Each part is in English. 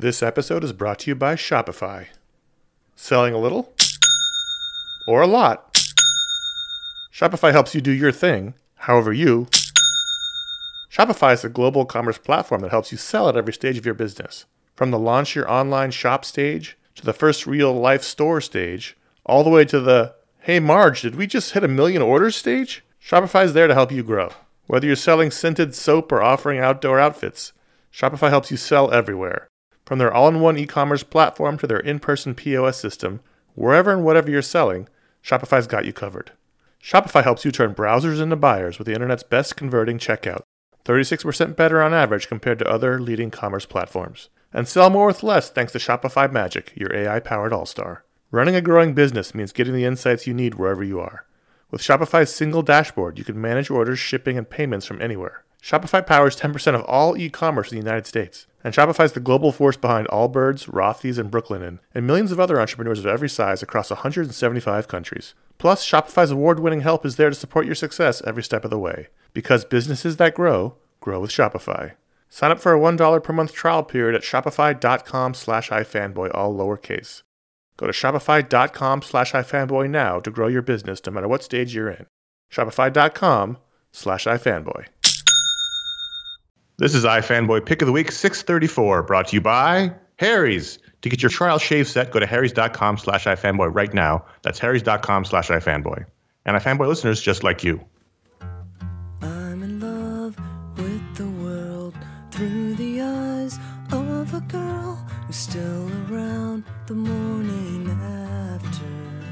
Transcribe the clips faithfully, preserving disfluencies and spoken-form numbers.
This episode is brought to you by Shopify. Selling a little or a lot? Shopify helps you do your thing, however you. Shopify is a global commerce platform that helps you sell at every stage of your business. From the launch your online shop stage, to the first real-life store stage, all the way to the, hey Marge, did we just hit a million orders stage? Shopify is there to help you grow. Whether you're selling scented soap or offering outdoor outfits, Shopify helps you sell everywhere. From their all-in-one e-commerce platform to their in-person P O S system, wherever and whatever you're selling, Shopify's got you covered. Shopify helps you turn browsers into buyers with the internet's best converting checkout, thirty-six percent better on average compared to other leading commerce platforms. And sell more with less thanks to Shopify Magic, your A I-powered all-star. Running a growing business means getting the insights you need wherever you are. With Shopify's single dashboard, you can manage orders, shipping, and payments from anywhere. Shopify powers ten percent of all e-commerce in the United States. And Shopify's the global force behind Allbirds, Rothy's, and Brooklinen, and millions of other entrepreneurs of every size across one hundred seventy-five countries. Plus, Shopify's award-winning help is there to support your success every step of the way. Because businesses that grow, grow with Shopify. Sign up for a one dollar per month trial period at shopify.com slash ifanboy, all lowercase. Go to shopify.com slash ifanboy now to grow your business no matter what stage you're in. Shopify.com slash ifanboy. This is iFanboy Pick of the Week six thirty-four, brought to you by Harry's. To get your trial shave set, go to harrys.com slash ifanboy right now. That's harrys.com slash ifanboy. And iFanboy listeners just like you. I'm in love with the world through the eyes of a girl who's still around the morning after.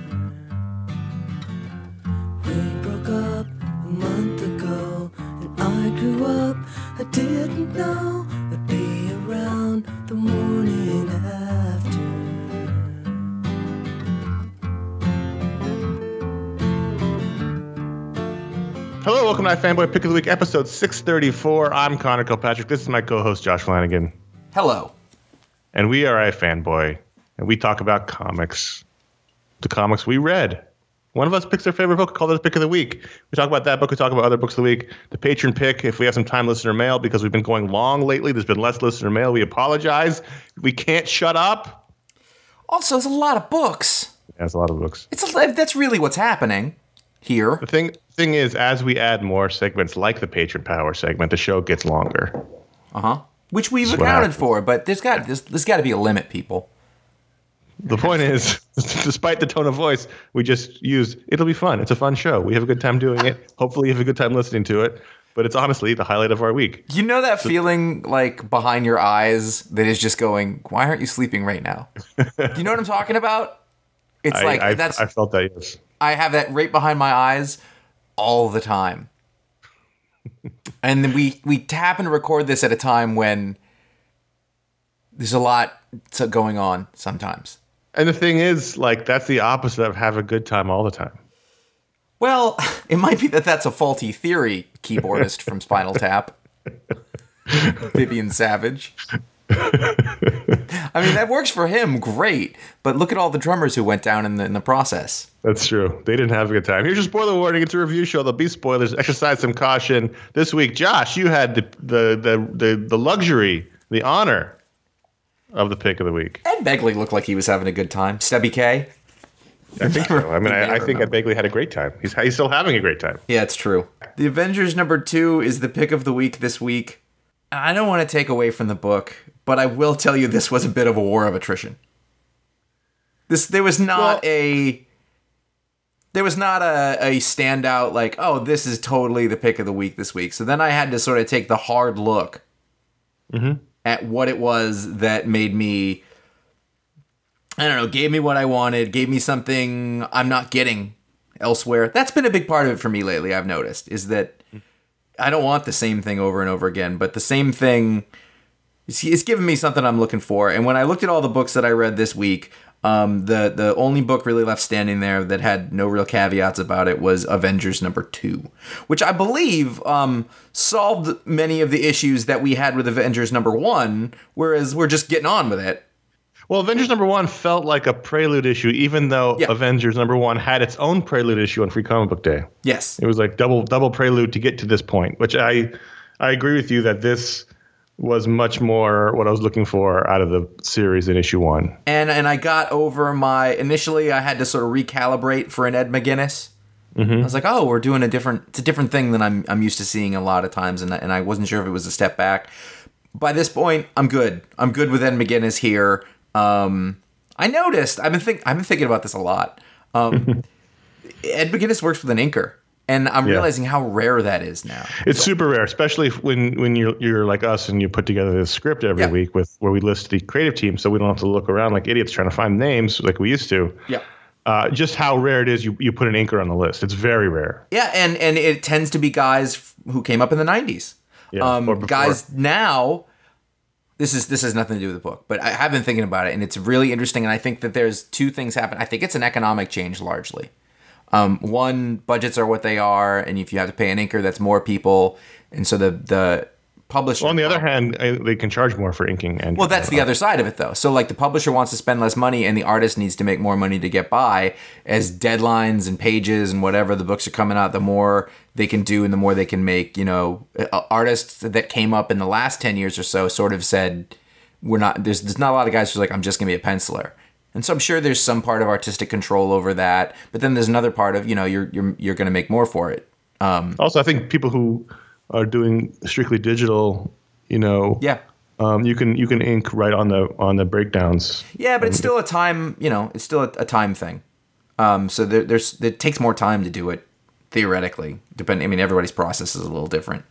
We broke up a month ago and I grew up. I didn't know I'd be around the morning after. Hello, welcome to iFanboy Pick of the Week, episode six thirty-four. I'm Connor Kilpatrick. This is my co-host, Josh Flanagan. Hello. And we are iFanboy, and we talk about comics. The comics we read. One of us picks their favorite book, called it the Pick of the Week. We talk about that book, we talk about other books of the week. The patron pick, if we have some time, listener mail, because we've been going long lately. There's been less listener mail. We apologize. We can't shut up. Also, it's a lot of books. Yeah, it's a lot of books. It's a, that's really what's happening here. The thing thing is, as we add more segments like the Patron Power segment, the show gets longer. Uh-huh. Which we've accounted for, but there's got there's, there's got to be a limit, people. The point is, despite the tone of voice, we just use, it'll be fun. It's a fun show. We have a good time doing it. Hopefully you have a good time listening to it. But it's honestly the highlight of our week. You know that so, feeling like behind your eyes that is just going, why aren't you sleeping right now? Do you know what I'm talking about? It's I, like, I, that's. I felt that, yes. I have that right behind my eyes all the time. And then we, we tap and record this at a time when there's a lot going on sometimes. And the thing is, like, that's the opposite of have a good time all the time. Well, it might be that that's a faulty theory, keyboardist from Spinal Tap. Vivian Savage. I mean, that works for him, great. But look at all the drummers who went down in the in the process. That's true. They didn't have a good time. Here's your spoiler warning. It's a review show. There'll be spoilers. Exercise some caution. This week, Josh, you had the the the the, the luxury, the honor of the pick of the week. Ed Begley looked like he was having a good time. Stubby K. I think so. I mean, I, I think Ed Begley had a great time. He's he's still having a great time. Yeah, it's true. The Avengers number two is the pick of the week this week. I don't want to take away from the book, but I will tell you this was a bit of a war of attrition. This there was not well, a there was not a, a standout like, oh, this is totally the pick of the week this week. So then I had to sort of take the hard look mm-hmm. at what it was that made me, I don't know, gave me what I wanted, gave me something I'm not getting elsewhere. That's been a big part of it for me lately, I've noticed, is that I don't want the same thing over and over again, but the same thing is, is giving me something I'm looking for. And when I looked at all the books that I read this week, um, the, the only book really left standing there that had no real caveats about it was Avengers number two, which I believe um, solved many of the issues that we had with Avengers number one, whereas we're just getting on with it. Well, Avengers number one felt like a prelude issue, even though yeah. Avengers number one had its own prelude issue on Free Comic Book Day. Yes. It was like double double prelude to get to this point, which I I agree with you that this was much more what I was looking for out of the series in issue one. And and I got over my initially I had to sort of recalibrate for an Ed McGuinness. Mm-hmm. I was like, oh, we're doing a different it's a different thing than I'm I'm used to seeing a lot of times, and and I wasn't sure if it was a step back. By this point, I'm good. I'm good with Ed McGuinness here. Um, I noticed I've been think I've been thinking about this a lot. Um, Ed McGuinness works with an inker. And I'm yeah. realizing how rare that is now. It's so, super rare, especially if when, when you're you're like us and you put together this script every yeah. week with where we list the creative team, so we don't have to look around like idiots trying to find names like we used to. Yeah. Uh, just how rare it is you, you put an inker on the list. It's very rare. Yeah, and, and it tends to be guys f- who came up in the nineties. Yeah, um, or before. Guys now, this is this has nothing to do with the book, but I have been thinking about it, and it's really interesting, and I think that there's two things happen. I think it's an economic change largely. Um, one, budgets are what they are, and if you have to pay an inker, that's more people, and so the the publisher. Well, on the other hand, I, they can charge more for inking. And well, that's the other side of it, though. So, like, the publisher wants to spend less money, and the artist needs to make more money to get by. As deadlines and pages and whatever the books are coming out, the more they can do, and the more they can make. You know, artists that came up in the last ten years or so sort of said, "We're not." There's there's not a lot of guys who's like, "I'm just gonna be a penciler." And so I'm sure there's some part of artistic control over that, but then there's another part of, you know, you're you're you're going to make more for it. Um, also, I think people who are doing strictly digital, you know, yeah, um, you can you can ink right on the on the breakdowns. Yeah, but it's still a time, you know, it's still a, a time thing. Um, so there, there's it takes more time to do it theoretically. Depending, I mean, everybody's process is a little different.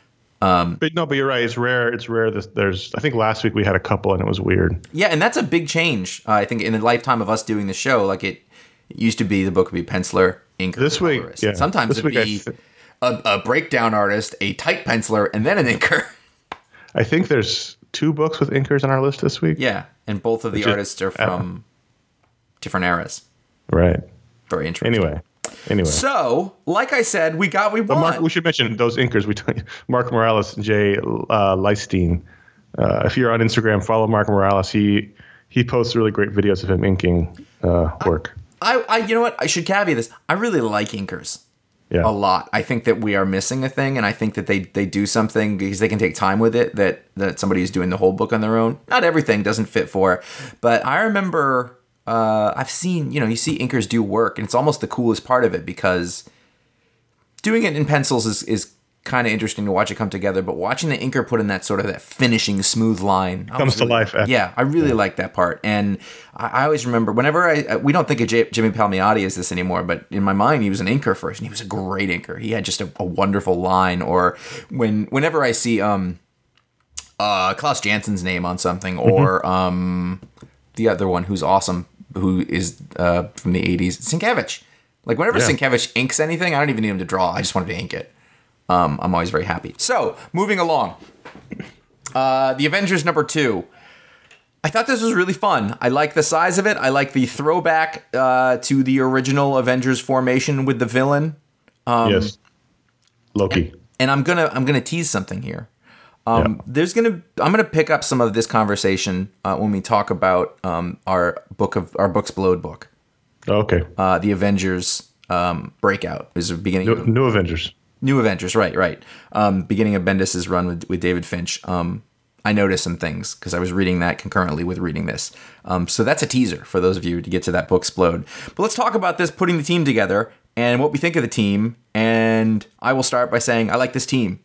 Um, but no, but you're right. It's rare. It's rare. This, there's, I think last week we had a couple and it was weird. Yeah, and that's a big change. Uh, I think in the lifetime of us doing the show, like it, it used to be, the book would be penciler, inker, this week. colorist. Yeah, sometimes this it'd week be th- a, a breakdown artist, a type penciler, and then an inker. I think there's two books with inkers on our list this week. Yeah, and both of the Which artists is, are from uh, different eras. Right. Very interesting. Anyway. Anyway, so like I said, we got we won. But Mark, we should mention those inkers. We t- Mark Morales and Jay uh, Leistein. Uh, if you're on Instagram, follow Mark Morales. He he posts really great videos of him inking uh, work. I, I you know what, I should caveat this. I really like inkers. Yeah. A lot. I think that we are missing a thing, and I think that they, they do something because they can take time with it that that somebody who's doing the whole book on their own. Not everything doesn't fit for, but I remember. Uh, I've seen, you know, you see inkers do work, and it's almost the coolest part of it because doing it in pencils is, is kind of interesting to watch it come together, but watching the inker put in that sort of that finishing smooth line comes to really, life. After. Yeah, I really yeah. like that part. And I, I always remember whenever I, we don't think of J, Jimmy Palmiotti as this anymore, but in my mind, he was an inker first, and he was a great inker. He had just a, a wonderful line. Or when, whenever I see, um, uh, Klaus Jansen's name on something, or, mm-hmm. um, the other one who's awesome, who is uh, from the eighties, Sienkiewicz. Like, whenever yeah. Sienkiewicz inks anything, I don't even need him to draw. I just want him to ink it. Um, I'm always very happy. So, moving along. Uh, the Avengers number two. I thought this was really fun. I like the size of it. I like the throwback uh, to the original Avengers formation with the villain. Um, yes. Loki. And, and I'm gonna I'm gonna tease something here. Um, yeah. There's gonna I'm gonna pick up some of this conversation uh, when we talk about um, our book of our Books Blowed book. Okay. Uh, the Avengers um, breakout is the beginning. New, of, new Avengers. New Avengers, right, right. Um, beginning of Bendis's run with with David Finch. Um, I noticed some things because I was reading that concurrently with reading this. Um, so that's a teaser for those of you to get to that book Explode. But let's talk about this, putting the team together and what we think of the team. And I will start by saying I like this team.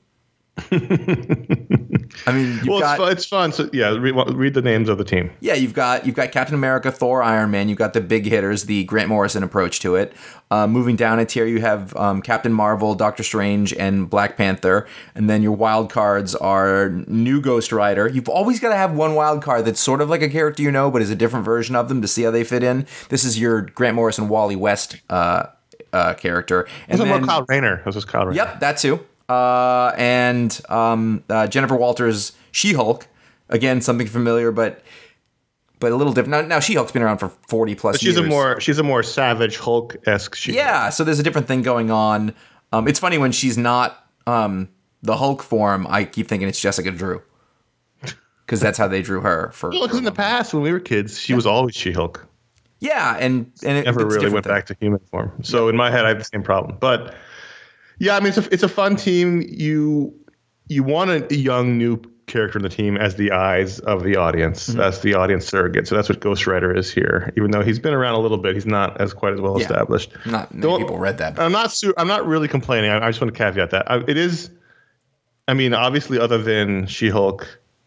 I mean, you've well, got, it's fun. It's fun. So yeah, read, read the names of the team. Yeah, you've got you've got Captain America, Thor, Iron Man. You've got the big hitters, the Grant Morrison approach to it. Uh, moving down a tier, you have um, Captain Marvel, Doctor Strange, and Black Panther. And then your wild cards are new Ghost Rider. You've always got to have one wild card that's sort of like a character you know, but is a different version of them to see how they fit in. This is your Grant Morrison, Wally West uh, uh, character. And this is then, more Kyle Rayner. This is Kyle Rayner. Yep, that too. Uh, and um, uh, Jennifer Walters, She-Hulk, again something familiar, but but a little different. Now, now She-Hulk's been around for forty plus but she's years. a more she's a more savage Hulk-esque She-Hulk. Yeah, so there's a different thing going on. Um, it's funny when she's not um, the Hulk form. I keep thinking it's Jessica Drew because that's how they drew her. For well, because in the past when we were kids, she yeah. was always She-Hulk. Yeah, and and it never really went thing. back to human form. So yeah. in my head, I have the same problem, but. Yeah, I mean, it's a, it's a fun team. You you want a young, new character in the team as the eyes of the audience. Mm-hmm. That's the audience surrogate. So that's what Ghost Rider is here. Even though he's been around a little bit, he's not as quite as well yeah. established. Not many people read that. I'm not. Su- I'm not really complaining. I, I just want to caveat that I, it is. I mean, obviously, other than She-Hulk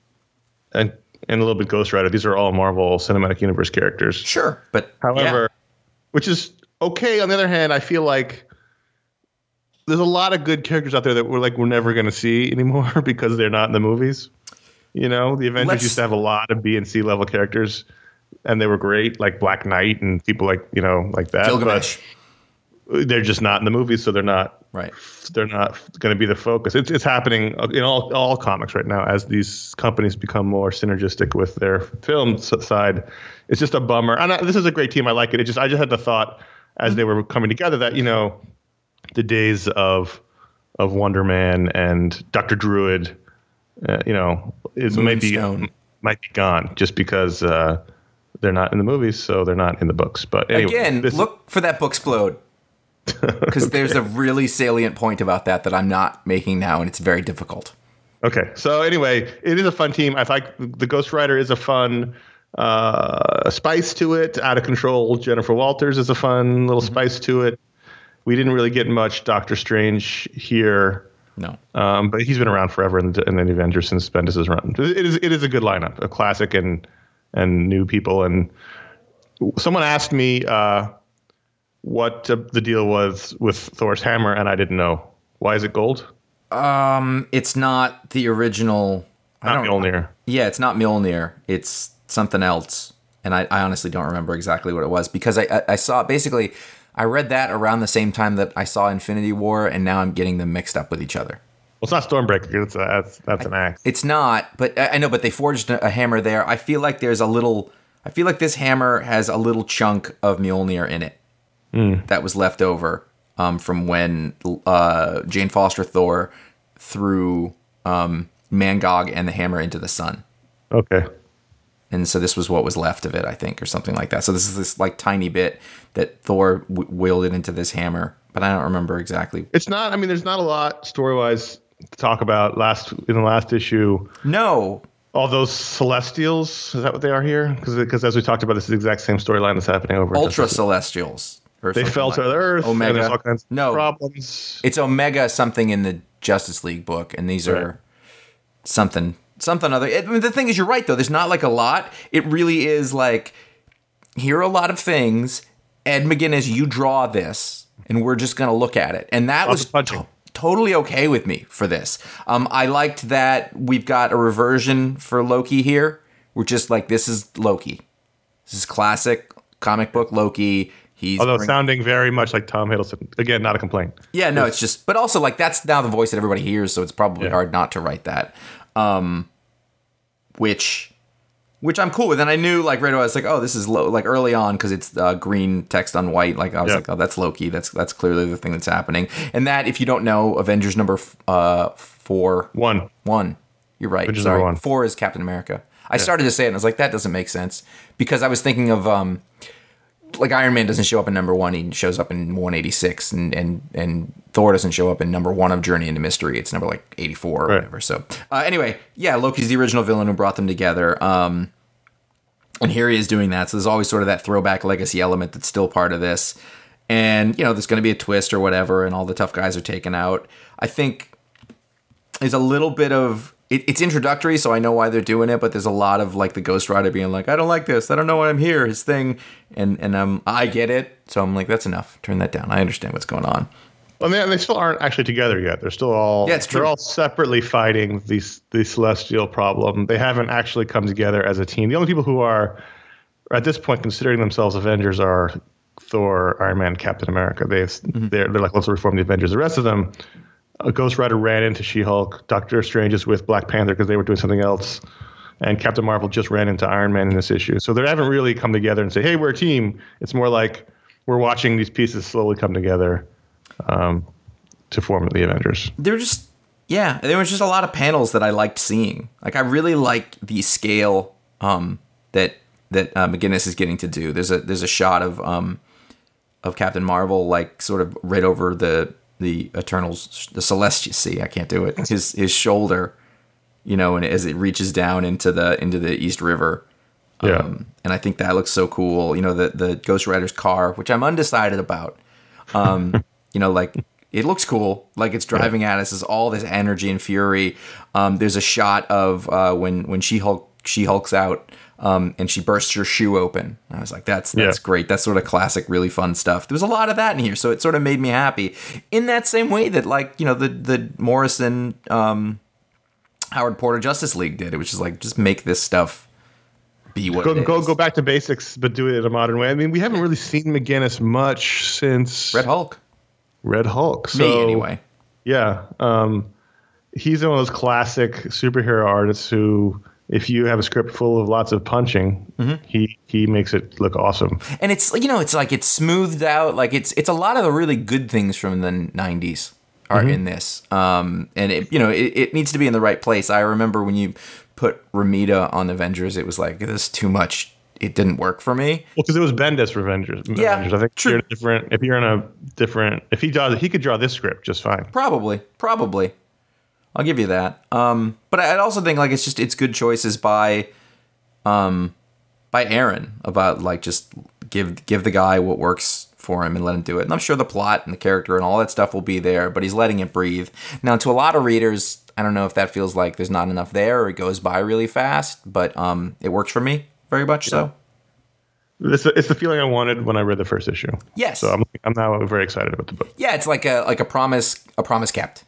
and and a little bit Ghost Rider, these are all Marvel Cinematic Universe characters. Sure, but however, yeah. which is okay. On the other hand, I feel like there's a lot of good characters out there that we're like we're never going to see anymore because they're not in the movies. You know, the Avengers Let's, used to have a lot of B and C level characters, and they were great, like Black Knight and people like you know like that. Gilgamesh. But they're just not in the movies, so they're not right. They're not going to be the focus. It's it's happening in all all comics right now as these companies become more synergistic with their film side. It's just a bummer. And I, this is a great team. I like it. It just I just had the thought as they were coming together that you know. The days of of Wonder Man and Doctor Druid, uh, you know, is maybe might be gone just because uh, they're not in the movies, so they're not in the books. But anyway, again, this look for that Booksplode because okay. there's a really salient point about that that I'm not making now, and it's very difficult. Okay, so anyway, it is a fun team. I think the Ghost Rider is a fun uh, spice to it. Out of Control, Jennifer Walters is a fun little mm-hmm. spice to it. We didn't really get much Doctor Strange here. No. Um, but he's been around forever in the, in the Avengers since Bendis' run. It is it is a good lineup, a classic and and new people. And someone asked me uh, what uh, the deal was with Thor's hammer, and I didn't know. Why is it gold? Um, it's not the original. Not I don't, Mjolnir. Yeah, it's not Mjolnir. It's something else. And I, I honestly don't remember exactly what it was because I, I, I saw basically... I read that around the same time that I saw Infinity War, and now I'm getting them mixed up with each other. Well, it's not Stormbreaker. It's a, that's that's an axe. It's not, but I know. But they forged a hammer there. I feel like there's a little. I feel like this hammer has a little chunk of Mjolnir in it mm. that was left over um, from when uh, Jane Foster Thor threw um, Mangog and the hammer into the sun. Okay. And so this was what was left of it, I think, or something like that. So this is this like tiny bit that Thor w- wielded into this hammer, but I don't remember exactly. It's not. I mean, there's not a lot story-wise to talk about. Last in the last issue, no. All those Celestials, is that what they are here? Because because as we talked about, this is the exact same storyline that's happening over. Ultra Celestials. They fell like to the Earth. Omega. And there's all kinds of no problems. It's Omega something in the Justice League book, and these right. are something. Something other. I mean, the thing is, you're right, though. There's not like a lot. It really is like, here are a lot of things. Ed McGuinness, you draw this, and we're just going to look at it. And that was to- totally okay with me for this. Um, I liked that we've got a reversion for Loki here. We're just like, this is Loki. This is classic comic book Loki. He's Although bring- sounding very much like Tom Hiddleston. Again, not a complaint. Yeah, no, it's just, but also like that's now the voice that everybody hears, so it's probably yeah. hard not to write that. Um, which, which I'm cool with, and I knew like right away I was like, oh, this is low, like early on because it's uh, green text on white. Like I was yeah. like, oh, that's Loki. That's that's clearly the thing that's happening. And that, if you don't know, Avengers number f- uh four, one, one, you're right. Avengers Sorry, number one. Four is Captain America. I yeah. started to say it, and I was like, that doesn't make sense because I was thinking of um. Like Iron Man doesn't show up in number one; he shows up in one eighty-six, and and and Thor doesn't show up in number one of Journey into Mystery. It's number like eighty-four or right. whatever. So uh, anyway, yeah, Loki's the original villain who brought them together, um, and here he is doing that. So there's always sort of that throwback legacy element that's still part of this, and you know there's going to be a twist or whatever, and all the tough guys are taken out. I think there's a little bit of. It, it's introductory, so I know why they're doing it, but there's a lot of like the Ghost Rider being like, I don't like this, I don't know why I'm here, his thing, and and um, I get it, so I'm like, that's enough, turn that down, I understand what's going on. Well, they, they still aren't actually together yet. They're still all yeah, it's true. They're all separately fighting these the Celestial problem. They haven't actually come together as a team. The only people who are at this point considering themselves Avengers are Thor, Iron Man, Captain America. They've mm-hmm. they're they're like, let's reform the Avengers. The rest of them. A Ghost Rider ran into She-Hulk. Doctor Strange is with Black Panther because they were doing something else. And Captain Marvel just ran into Iron Man in this issue. So they haven't really come together and say, hey, we're a team. It's more like we're watching these pieces slowly come together um, to form the Avengers. They're just, yeah, there was just a lot of panels that I liked seeing. Like, I really liked the scale um, that that uh, McGuinness is getting to do. There's a there's a shot of um, of Captain Marvel, like, sort of right over the... the Eternals, the Celestial, see, I can't do it, his his shoulder, you know, and as it reaches down into the into the East River. Yeah. Um, and I think that looks so cool. You know, the the Ghost Rider's car, which I'm undecided about. Um, you know, like it looks cool. Like it's driving yeah. at us. Is all this energy and fury. Um, there's a shot of uh, when when She Hulk she hulks out. Um, and she bursts her shoe open. I was like, that's that's yeah. great. That's sort of classic, really fun stuff. There was a lot of that in here, so it sort of made me happy. In that same way that, like, you know, the the Morrison, um, Howard Porter Justice League did. It was just like, just make this stuff be what go, it go, is. Go back to basics, but do it in a modern way. I mean, we haven't really seen McGinnis much since Red Hulk. Red Hulk. So, me, anyway. Yeah. Um, he's one of those classic superhero artists who... If you have a script full of lots of punching, mm-hmm. he he makes it look awesome. And it's, you know, it's like it's smoothed out. Like it's it's a lot of the really good things from the nineties are mm-hmm. in this. Um, and it, you know, it, it needs to be in the right place. I remember when you put Ramita on Avengers, it was like, this is too much. It didn't work for me. Well, because it was Bendis for Avengers. Yeah, Avengers. I think true. You're in a different. If you're in a different, if he does, he could draw this script just fine. Probably, probably. I'll give you that. Um, but I also think like it's just it's good choices by, um, by Aaron about like just give give the guy what works for him and let him do it. And I'm sure the plot and the character and all that stuff will be there, but he's letting it breathe. Now, to a lot of readers, I don't know if that feels like there's not enough there or it goes by really fast, but um, it works for me very much so. It's, it's the feeling I wanted when I read the first issue. Yes. So I'm I'm now very excited about the book. Yeah, it's like a like a promise a promise kept.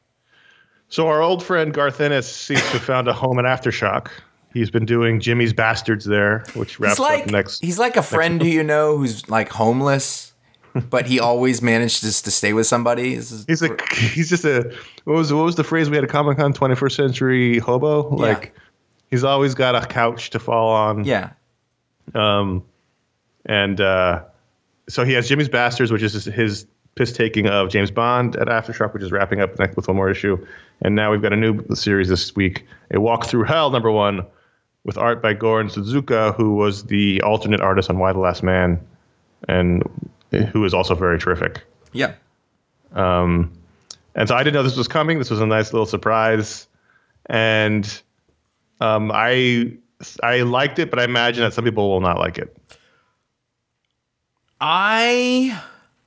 So our old friend Garth Ennis seems to have found a home at Aftershock. He's been doing Jimmy's Bastards there, which wraps he's like, up next. He's like a friend who you know who's like homeless, but he always manages to stay with somebody. He's a he's just a what was what was the phrase we had at Comic Con? twenty-first century hobo. Like yeah. he's always got a couch to fall on. Yeah. Um, and uh, so he has Jimmy's Bastards, which is his, his piss taking of James Bond at Aftershock, which is wrapping up next with one more issue. And now we've got a new series this week, A Walk Through Hell, number one, with art by Goran Suzuka, who was the alternate artist on Y the Last Man, and who is also very terrific. Yeah. Um, and so I didn't know this was coming. This was a nice little surprise, and um, I I liked it, but I imagine that some people will not like it. I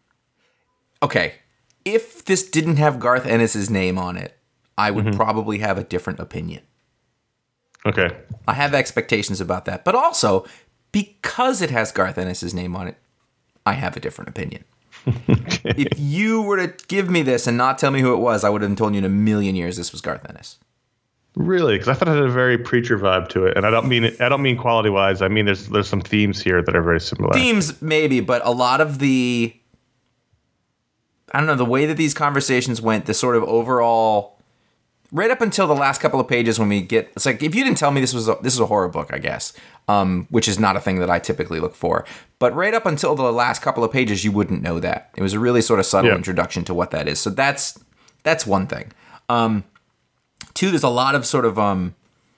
okay. If this didn't have Garth Ennis's name on it, I would mm-hmm. probably have a different opinion. Okay. I have expectations about that. But also, because it has Garth Ennis's name on it, I have a different opinion. Okay. If you were to give me this and not tell me who it was, I would have told you in a million years this was Garth Ennis. Really? Because I thought it had a very Preacher vibe to it. And I don't mean I don't mean quality-wise. I mean there's there's some themes here that are very similar. Themes, maybe, but a lot of the... I don't know, the way that these conversations went, the sort of overall... Right up until the last couple of pages when we get... It's like, if you didn't tell me this was a, this is a horror book, I guess, um, which is not a thing that I typically look for. But right up until the last couple of pages, you wouldn't know that. It was a really sort of subtle yeah. introduction to what that is. So that's that's one thing. Um, two, there's a lot of sort of... Um,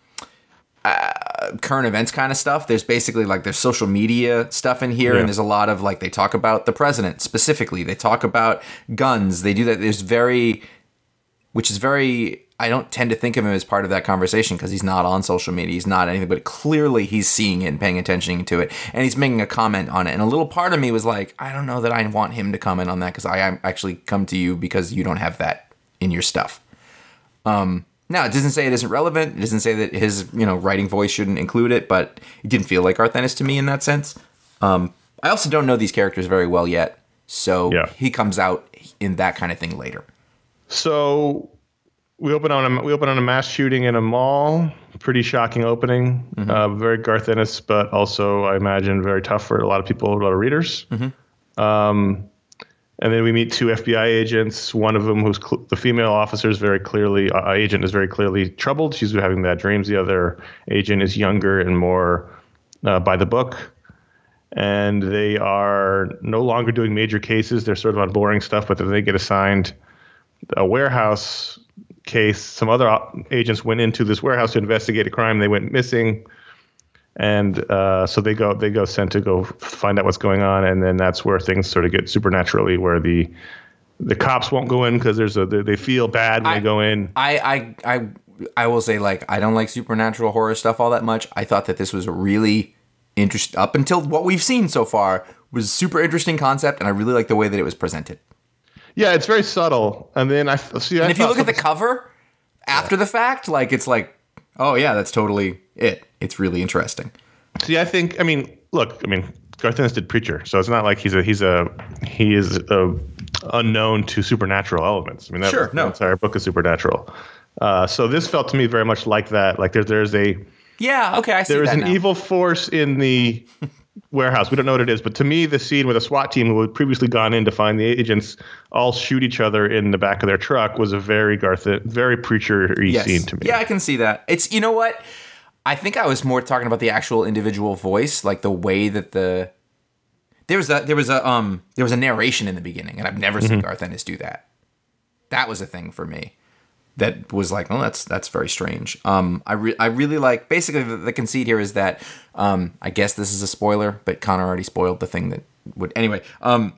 Uh, current events kind of stuff. There's basically like there's social media stuff in here, yeah. and there's a lot of like they talk about the president specifically. They talk about guns. They do that. There's very, which is very. I don't tend to think of him as part of that conversation because he's not on social media. He's not anything, but clearly he's seeing it and paying attention to it, and he's making a comment on it. And a little part of me was like, I don't know that I want him to comment on that because I actually come to you because you don't have that in your stuff. Um. Now, it doesn't say it isn't relevant. It doesn't say that his, you know, writing voice shouldn't include it, but it didn't feel like Garth Ennis to me in that sense. Um, I also don't know these characters very well yet, so yeah. he comes out in that kind of thing later. So we open on a we open on a mass shooting in a mall. Pretty shocking opening. Mm-hmm. Uh, very Garth Ennis, but also I imagine very tough for a lot of people, a lot of readers. Mm-hmm. Um, And then we meet two F B I agents. One of them, who's cl- the female officer, is very clearly uh, agent is very clearly troubled. She's having bad dreams. The other agent is younger and more uh, by the book. And they are no longer doing major cases. They're sort of on boring stuff, but then they get assigned a warehouse case. Some other agents went into this warehouse to investigate a crime. They went missing. And uh, so they go they go sent to go find out what's going on, and then that's where things sort of get supernaturally, where the the cops won't go in because there's a they feel bad when I, they go in. I, I I I will say, like, I don't like supernatural horror stuff all that much. I thought that this was a really interesting, up until what we've seen so far, was a super interesting concept, and I really like the way that it was presented. Yeah, it's very subtle. And then I see. I And if you thought look at the something- cover after the fact, like, it's like, oh yeah, that's totally it. It's really interesting. See, I think. I mean, look. I mean, Garth Ennis did Preacher, so it's not like he's a he's a he is a unknown to supernatural elements. I mean, that, Sure, no. the entire book is supernatural. Uh, so this felt to me very much like that. Like there's there's a Yeah, okay, I see there is that an now. evil force in the warehouse. We don't know what it is, but to me, the scene where the SWAT team who had previously gone in to find the agents all shoot each other in the back of their truck was a very Garth, very Preacher-y Yes. scene to me. Yeah, I can see that. It's, you know what? I think I was more talking about the actual individual voice, like the way that the there was a there was a um there was a narration in the beginning, and I've never Mm-hmm. seen Garth Ennis do that. That was a thing for me. That was like, oh, that's that's very strange. Um, I re- I really like basically the, the conceit here is that um, I guess this is a spoiler, but Connor already spoiled the thing that would anyway. Um,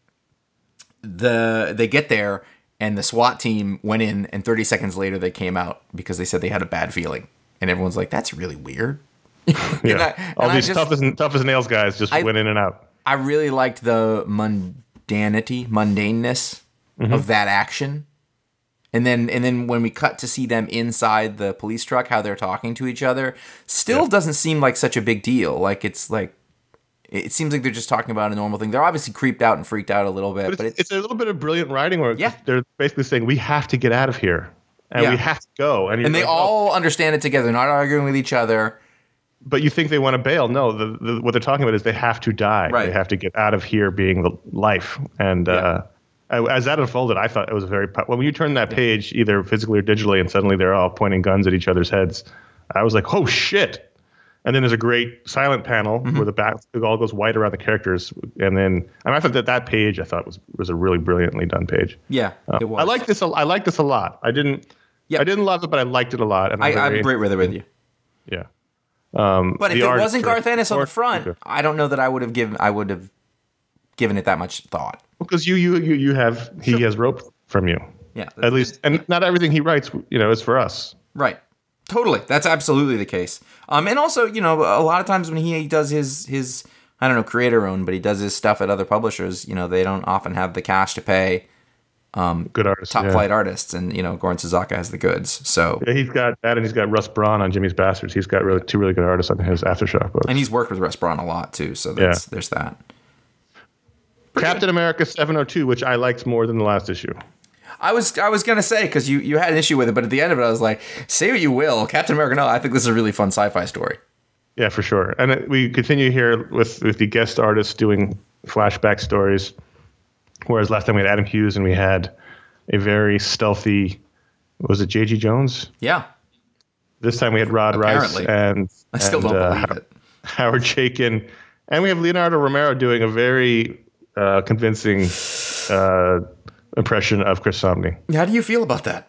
the they get there and the SWAT team went in, and thirty seconds later they came out because they said they had a bad feeling, and everyone's like, that's really weird. Yeah. And I- all and I these just- tough as tough as nails guys just I- went in and out. I really liked the mundanity, mundaneness Mm-hmm. of that action. And then and then when we cut to see them inside the police truck, how they're talking to each other, still Yeah. doesn't seem like such a big deal. Like it's like it seems like they're just talking about a normal thing. They're obviously creeped out and freaked out a little bit, But but it's, it's, it's a little bit of brilliant writing where Yeah. they're basically saying we have to get out of here and Yeah. we have to go. And, you're and they like, oh, all understand it together, not arguing with each other. but you think they want to bail? No, the, the, what they're talking about is they have to die. Right. They have to get out of here, being the life. And uh, I- as that unfolded, I thought it was a very po- when you turn that page, either physically or digitally, and suddenly they're all pointing guns at each other's heads. I was like, oh shit! And then there's a great silent panel Mm-hmm. where the back it all goes white around the characters, and then and I thought that that page I thought was was a really brilliantly done page. Yeah, Uh, it was. I like this. a- I like this a lot. I didn't. Yeah. I didn't love it, but I liked it a lot. And I, I'm very, I'm right with it with you. Yeah. Um, But if the it art is wasn't terrific. Garth Ennis on the Or- front, I don't know that I would have given I would have given it that much thought. because you you you you have he has rope from you. Yeah, At least, and not everything he writes, you know, is for us. Right. Totally. That's absolutely the case. Um, and also, you know, a lot of times when he does his his I don't know, creator owned, but he does his stuff at other publishers, you know, they don't often have the cash to pay Good artist. top yeah. flight artists, and you know, Goran Suzaka has the goods. So Yeah, he's got that, and he's got Russ Braun on Jimmy's Bastards. He's got really two really good artists on his Aftershock books. and he's worked with Russ Braun a lot too. So that's, there's that. Captain America seven oh two, which I liked more than the last issue. I was I was gonna say because you you had an issue with it, but at the end of it, I was like, say what you will, Captain America. No, I think this is a really fun sci-fi story. Yeah, for sure. And it, we continue here with with the guest artists doing flashback stories, whereas last time we had Adam Hughes and we had a very stealthy, was it J G Jones? Yeah, This time we had Rod Apparently. Rice and I still and, don't uh, believe How- it. Howard Chaykin, and we have Leonardo Romero doing a very uh, convincing uh, impression of Chris Samney. How do you feel about that?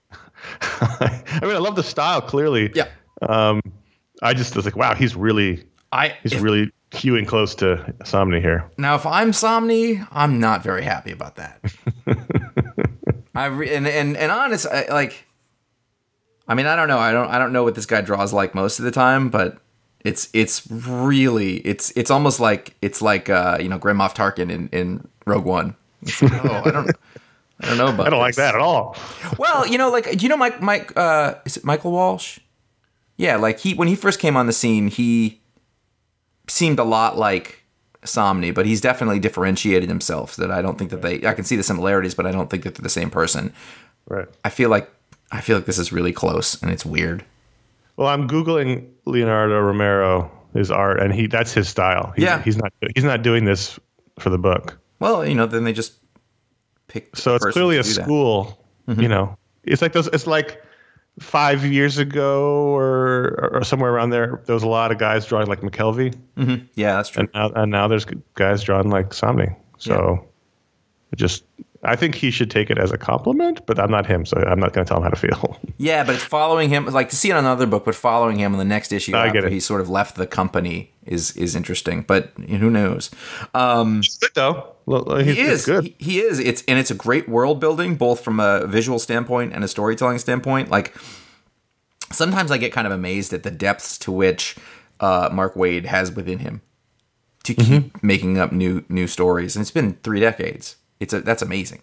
I mean, I love the style. Clearly, Yeah, Um, I just was like, wow, he's really I he's if- really hewing close to Samney here. Now, if I'm Somni, I'm not very happy about that. I re- and and and honest, I, like, I mean, I don't know, I don't, I don't know what this guy draws like most of the time, but it's it's really it's it's almost like it's like uh, you know, Grand Moff Tarkin in in Rogue One. It's like, oh, I don't, I don't know about. I don't like this. that at all. Well, you know, like, do you know Mike Mike? Uh, is it Michael Walsh? Yeah, like he when he first came on the scene, he seemed a lot like Somni, but he's definitely differentiated himself. So that I don't think that they. I can see the similarities, but I don't think that they're the same person. Right. I feel like I feel like this is really close, and it's weird. Well, I'm googling Leonardo Romero, his art, and he that's his style. He, Yeah. he's not he's not doing this for the book. Well, you know, then they just pick. So it's clearly a school. Mm-hmm. You know, it's like those. It's like five years ago or or somewhere around there. There was a lot of guys drawing like McKelvey, Mm-hmm. Yeah, that's true. and now and now there's guys drawing like Samney. So it just. I think he should take it as a compliment, but I'm not him, so I'm not going to tell him how to feel. Yeah, but it's following him, like to see it on another book, but following him in the next issue I get after it. he sort of left the company is is interesting. But who knows? Um, It's good though. Well, he's, he it's is good. He, he is. It's and it's a great world building, both from a visual standpoint and a storytelling standpoint. Like sometimes I get kind of amazed at the depths to which uh, Mark Waid has within him to keep mm-hmm. making up new new stories. And it's been three decades. It's a, that's amazing.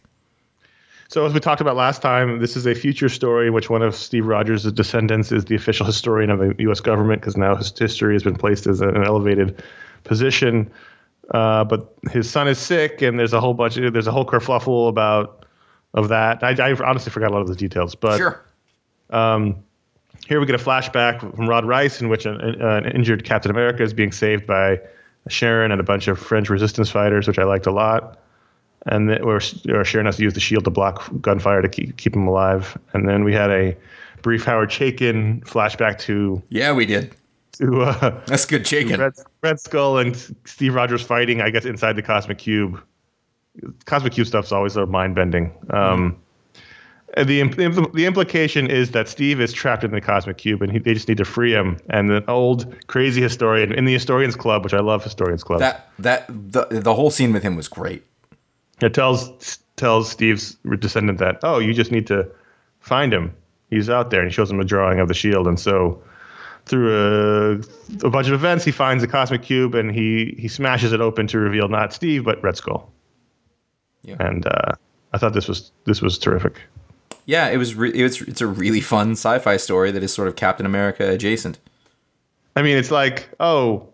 So as we talked about last time, this is a future story in which one of Steve Rogers' descendants is the official historian of the U S government, because now his history has been placed as an elevated position. Uh, but his son is sick, and there's a whole bunch of there's a whole kerfluffle about of that. I, I honestly forgot a lot of the details, but sure. Um, here we get a flashback from Rod Rice in which an, an injured Captain America is being saved by Sharon and a bunch of French resistance fighters, which I liked a lot. And then, where, where Sharon has to use the shield to block gunfire to keep keep him alive. And then we had a brief Howard Chaykin flashback to yeah, we did to uh, that's good Chaykin. Red, Red Skull and Steve Rogers fighting, I guess, inside the Cosmic Cube. Cosmic Cube stuff's always sort of mind bending. Um, mm-hmm. the, the the implication is that Steve is trapped in the Cosmic Cube, and he, they just need to free him. And the old crazy historian in the Historians Club, which I love, Historians Club. That that the the whole scene with him was great. It tells tells Steve's descendant that, oh, you just need to find him. He's out there, and he shows him a drawing of the shield. And so through a, a bunch of events, he finds the Cosmic Cube, and he, he smashes it open to reveal not Steve, but Red Skull. Yeah. And uh, I thought this was this was terrific. Yeah, it was. Re- it was. It's a really fun sci-fi story that is sort of Captain America adjacent. I mean, it's like, oh,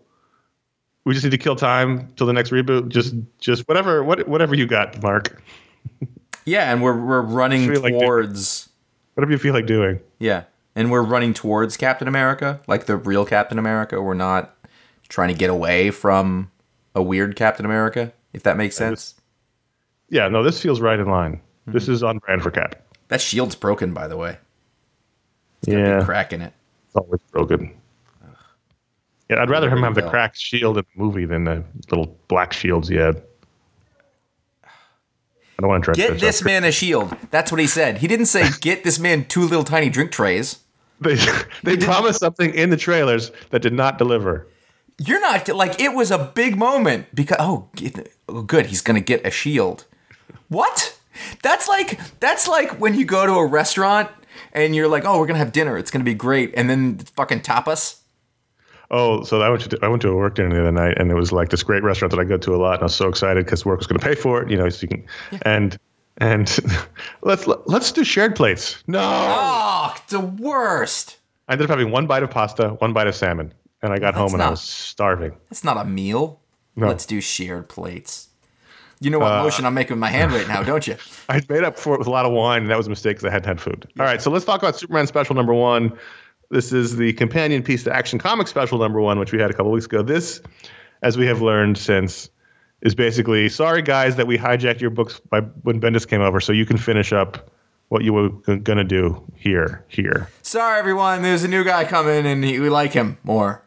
we just need to kill time till the next reboot. Just, just whatever, what, whatever you got, Mark. Yeah, and we're we're running towards like whatever you feel like doing. Yeah, and we're running towards Captain America, like the real Captain America. We're not trying to get away from a weird Captain America, if that makes sense. Yeah, no, this feels right in line. Mm-hmm. This is on brand for Cap. That shield's broken, by the way. It's got yeah, a big crack in it. It's always broken. Ugh. Yeah, I'd rather him have the cracked shield in the movie than the little black shields he had. I don't want to get this up. man a shield. That's what he said. He didn't say get this man two little tiny drink trays. They they promised something in the trailers that did not deliver. You're not like it was a big moment because oh, get, oh good, he's gonna get a shield. What? That's like that's like when you go to a restaurant and you're like, oh, we're gonna have dinner. It's gonna be great, and then fucking tapas. Oh, so I went to I went to a work dinner the other night, and it was like this great restaurant that I go to a lot, and I was so excited because work was going to pay for it, you know. So you can, yeah. and and let's let's do shared plates. No, oh, the worst. I ended up having one bite of pasta, one bite of salmon, and I got That's home and not, I was starving. That's not a meal. No. Let's do shared plates. You know what uh, motion I'm making with my hand right now, don't you? I made up for it with a lot of wine, and that was a mistake because I hadn't had food. Yeah. All right, so let's talk about Superman Special Number One. This is the companion piece to Action Comics Special Number One, which we had a couple weeks ago. This, as we have learned since, is basically, sorry guys that we hijacked your books by when Bendis came over, so you can finish up what you were going to do here, here. Sorry everyone, there's a new guy coming and he, we like him more.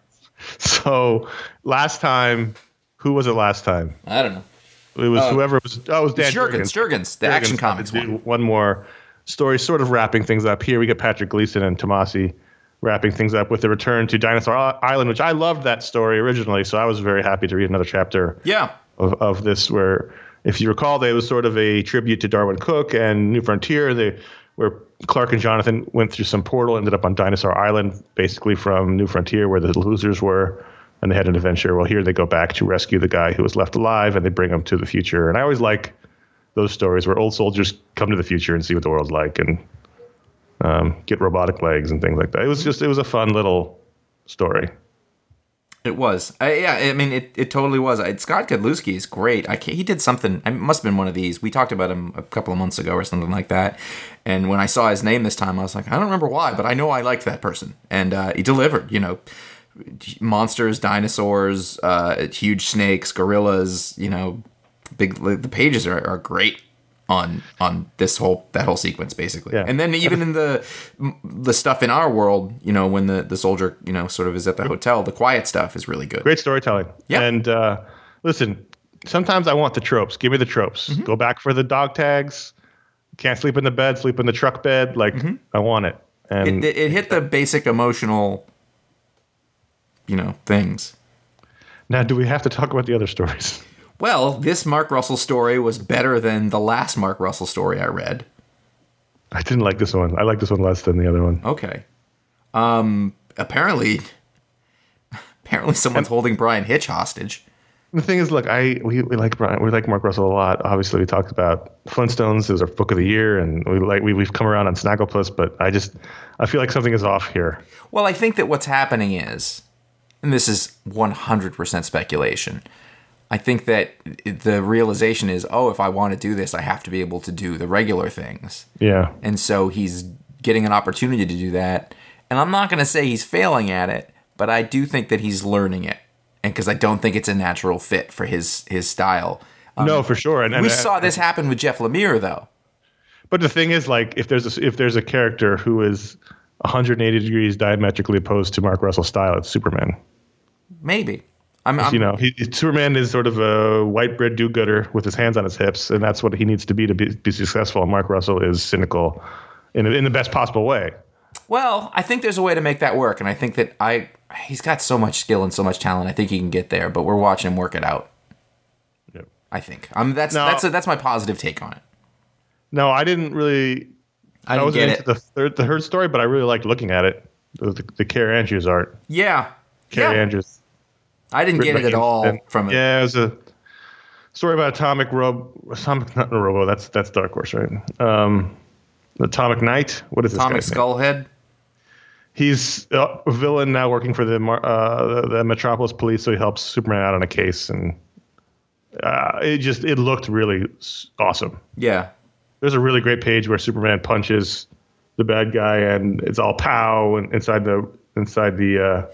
So last time, who was it last time? I don't know. It was uh, whoever was. Oh, it was Dan Jurgens. Jurgens, the Jurgens Action Comics one. One more story, sort of wrapping things up. Here we get Patrick Gleason and Tomasi wrapping things up with the return to Dinosaur Island, which I loved that story originally, so I was very happy to read another chapter yeah. of, of this where, if you recall, it was sort of a tribute to Darwin Cook and New Frontier, they, where Clark and Jonathan went through some portal, ended up on Dinosaur Island, basically from New Frontier, where the losers were, and they had an adventure. Well, here they go back to rescue the guy who was left alive, and they bring him to the future. And I always like those stories where old soldiers come to the future and see what the world's like, and Um, get robotic legs and things like that. It was just, it was a fun little story. It was. I, yeah, I mean, it, it totally was. I, Scott Godlewski is great. I can't, he did something, it must have been one of these. We talked about him a couple of months ago or something like that. And when I saw his name this time, I was like, I don't remember why, but I know I liked that person. And uh, he delivered, you know, monsters, dinosaurs, uh, huge snakes, gorillas, you know, big, the pages are, are great. on on this whole that whole sequence basically. Yeah. And then even in the the stuff in our world, you know, when the the soldier, you know, sort of is at the hotel, the quiet stuff is really good. Great storytelling. Yeah. And uh listen, sometimes I want the tropes. Give me the tropes. Mm-hmm. Go back for the dog tags. Can't sleep in the bed, sleep in the truck bed. Like mm-hmm. I want it. And it, it hit the basic emotional, you know, things. Now, do we have to talk about the other stories? Well, this Mark Russell story was better than the last Mark Russell story I read. I didn't like this one. I like this one less than the other one. Okay. Um, apparently, apparently someone's holding Brian Hitch hostage. The thing is, look, I we, we like Brian, we like Mark Russell a lot. Obviously, we talked about Flintstones. It was our book of the year, and we like we we've come around on Snagglepuss. But I just I feel like something is off here. Well, I think that what's happening is, and this is one hundred percent speculation, I think that the realization is, oh, if I want to do this, I have to be able to do the regular things. Yeah. And so he's getting an opportunity to do that. And I'm not going to say he's failing at it, but I do think that he's learning it. And because I don't think it's a natural fit for his his style. Um, no, for sure. And, and we uh, saw this happen with Jeff Lemire, though. But the thing is, like, if there's a, if there's a character who is one hundred eighty degrees diametrically opposed to Mark Russell's style, it's Superman. Maybe. I'm, I'm, you know, he, Superman is sort of a white bread do-gooder with his hands on his hips, and that's what he needs to be to be, be successful. And Mark Russell is cynical in in the best possible way. Well, I think there's a way to make that work, and I think that I he's got so much skill and so much talent. I think he can get there, but we're watching him work it out. Yep. I think. Um, that's now, that's a, that's my positive take on it. No, I didn't really. I, I didn't wasn't get into it. the third the Herd story, but I really liked looking at it. The, the, the Care Andrews art. Yeah. Care yeah. Andrews. I didn't get it at all and, from it. Yeah, it was a story about Atomic Robo. Atomic, not Robo. That's that's Dark Horse, right? Um, Atomic Knight. What is this Atomic guy's name? Skullhead. He's a villain now, working for the uh, the, the Metropolis Police, so he helps Superman out on a case, and uh, it just it looked really awesome. Yeah. There's a really great page where Superman punches the bad guy, and it's all pow and inside the inside the uh,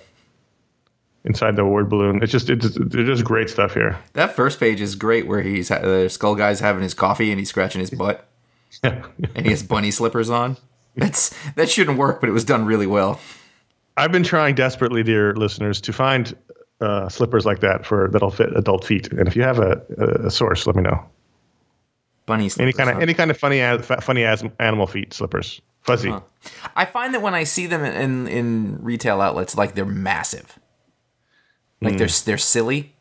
inside the word balloon. It's just it's there's just great stuff here. That first page is great, where he's the uh, Skull Guy's having his coffee and he's scratching his butt, Yeah. and he has bunny slippers on. That's that shouldn't work, but it was done really well. I've been trying desperately, dear listeners, to find uh, slippers like that for that'll fit adult feet. And if you have a, a, a source, let me know. Bunny slippers. Any kind of huh? any kind of funny as funny as animal feet slippers, fuzzy. Huh. I find that when I see them in in retail outlets, like they're massive, like Mm. they're they're silly,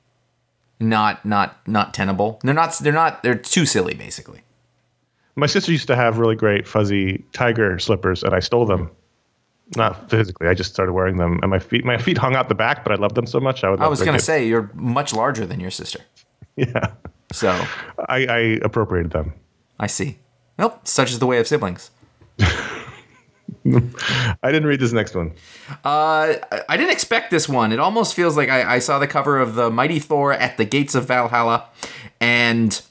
not not not tenable. They're not they're not they're too silly, basically. My sister used to have really great fuzzy tiger slippers, and I stole them. Not physically, I just started wearing them, and my feet my feet hung out the back, but I loved them so much. I would. I love was their gonna gift. say you're much larger than your sister, Yeah, so I, I appropriated them. I see. Well, such is the way of siblings. I didn't read this next one. Uh, I- I didn't expect this one. It almost feels like I, I saw the cover of the Mighty Thor at the Gates of Valhalla, and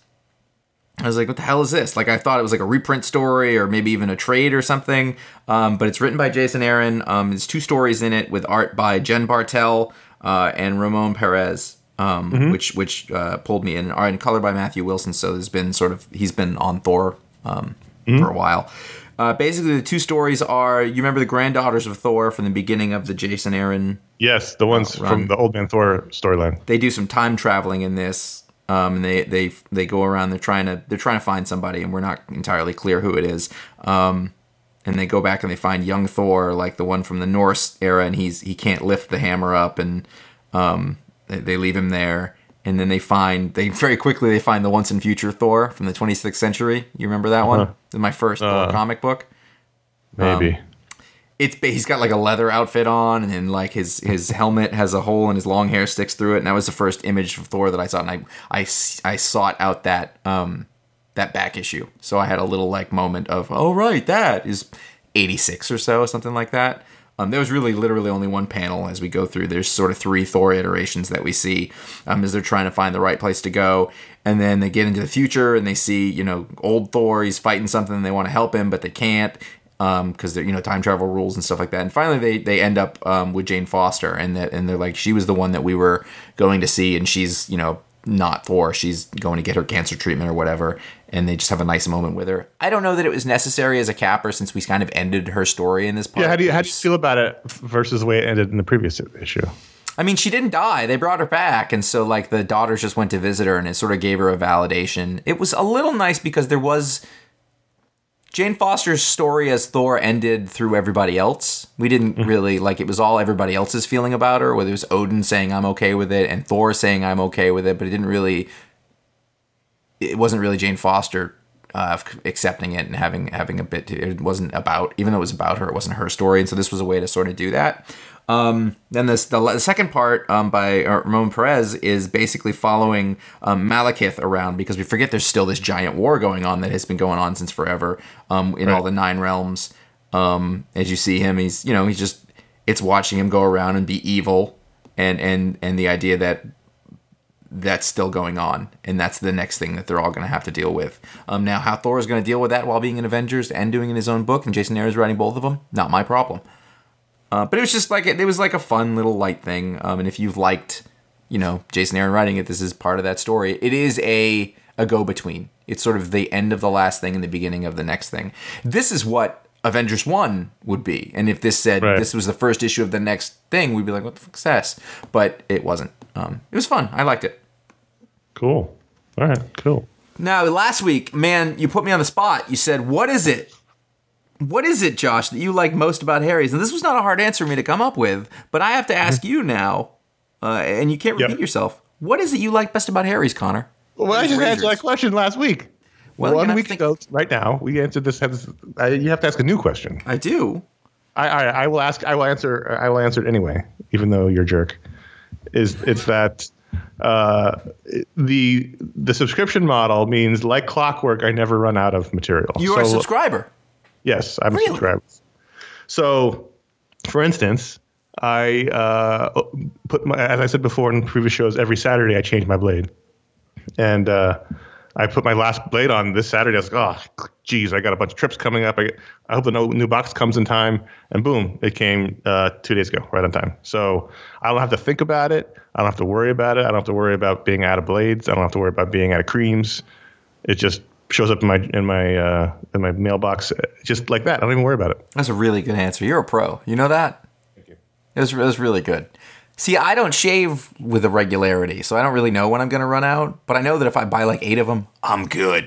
I was like, what the hell is this? Like, I thought it was like a reprint story or maybe even a trade or something. Um, but it's written by Jason Aaron. Um, there's two stories in it with art by Jen Bartel uh, and Ramon Perez, um, Mm-hmm. which which uh, pulled me in. And color by Matthew Wilson. So there's been sort of, he's been on Thor um, Mm-hmm. for a while. Uh, basically, the two stories are, you remember the granddaughters of Thor from the beginning of the Jason Aaron? Yes, the ones run. from the Old Man Thor storyline. They do some time traveling in this. Um, and they, they they go around. They're trying to they're trying to find somebody, and we're not entirely clear who it is. Um, and they go back and they find young Thor, like the one from the Norse era, and he's he can't lift the hammer up, and um, they, they leave him there. And then they find they very quickly they find the once and future Thor from the twenty-sixth century. You remember that one? Uh-huh. This is my first Uh, Thor comic book. Maybe. Um, It's he's got like a leather outfit on, and then like his his helmet has a hole, and his long hair sticks through it. And that was the first image of Thor that I saw, and I I, I sought out that um that back issue. So I had a little like moment of, oh right, that is eighty-six or so, something like that. Um, there was really literally only one panel as we go through. There's sort of three Thor iterations that we see um, as they're trying to find the right place to go. And then they get into the future and they see, you know, old Thor, he's fighting something and they want to help him, but they can't because um, they're, you know, time travel rules and stuff like that. And finally they, they end up um, with Jane Foster, and that, and they're like, she was the one that we were going to see, and she's, you know, not Thor. She's going to get her cancer treatment or whatever. And they just have a nice moment with her. I don't know that it was necessary as a capper, since we kind of ended her story in this part. Yeah, how do you how do you feel about it versus the way it ended in the previous issue? I mean, she didn't die. They brought her back, and so like the daughters just went to visit her, and it sort of gave her a validation. It was a little nice because there was Jane Foster's story as Thor ended through everybody else. We didn't really like it was all everybody else's feeling about her, whether it was Odin saying I'm okay with it and Thor saying I'm okay with it, but it didn't really. It wasn't really Jane Foster uh, accepting it and having having a bit. To, it wasn't about, even though it was about her, it wasn't her story, and so this was a way to sort of do that. Um, then this the, the second part um, by uh, Ramon Perez is basically following um, Malekith around, because we forget there's still this giant war going on that has been going on since forever um, in right. all the nine realms. Um, as you see him, he's you know he's just it's watching him go around and be evil, and and and the idea that that's still going on, and that's the next thing that they're all going to have to deal with. Um, now, how Thor is going to deal with that while being in Avengers and doing in his own book, and Jason Aaron is writing both of them, not my problem. Uh, but it was just like it was like a fun little light thing. Um, and if you've liked, you know, Jason Aaron writing it, this is part of that story. It is a a go between. It's sort of the end of the last thing and the beginning of the next thing. This is what Avengers one would be. And if this said right. this was the first issue of the next thing, we'd be like, what the fuck's this? But it wasn't. Um, it was fun. I liked it. Cool. All right, cool. Now, last week, man, you put me on the spot. You said, what is it? What is it, Josh, that you like most about Harry's? And this was not a hard answer for me to come up with, but I have to ask you now, uh, and you can't repeat yep. yourself. What is it you like best about Harry's, Connor? Well, I just answered that question last week. Well, One week think... ago, right now, we answered this. Uh, you have to ask a new question. I do. I, I, I will ask. I will answer. I will answer it anyway, even though you're a jerk. Is it's that uh, the the subscription model means, like clockwork, I never run out of material. You are so, a subscriber. Yes, I'm really? a subscriber. So, for instance, I uh, put my, as I said before in previous shows, every Saturday I change my blade, and uh, I put my last blade on this Saturday. I was like, oh, geez, I got a bunch of trips coming up. I, I hope the no, new box comes in time, and boom, it came uh, two days ago, right on time. So I don't have to think about it. I don't have to worry about it. I don't have to worry about being out of blades. I don't have to worry about being out of creams. It just shows up in my in my uh, in my mailbox just like that. I don't even worry about it. That's a really good answer. You're a pro. You know that? Thank you. It was, it was really good. See, I don't shave with a regularity, so I don't really know when I'm going to run out. But I know that if I buy like eight of them, I'm good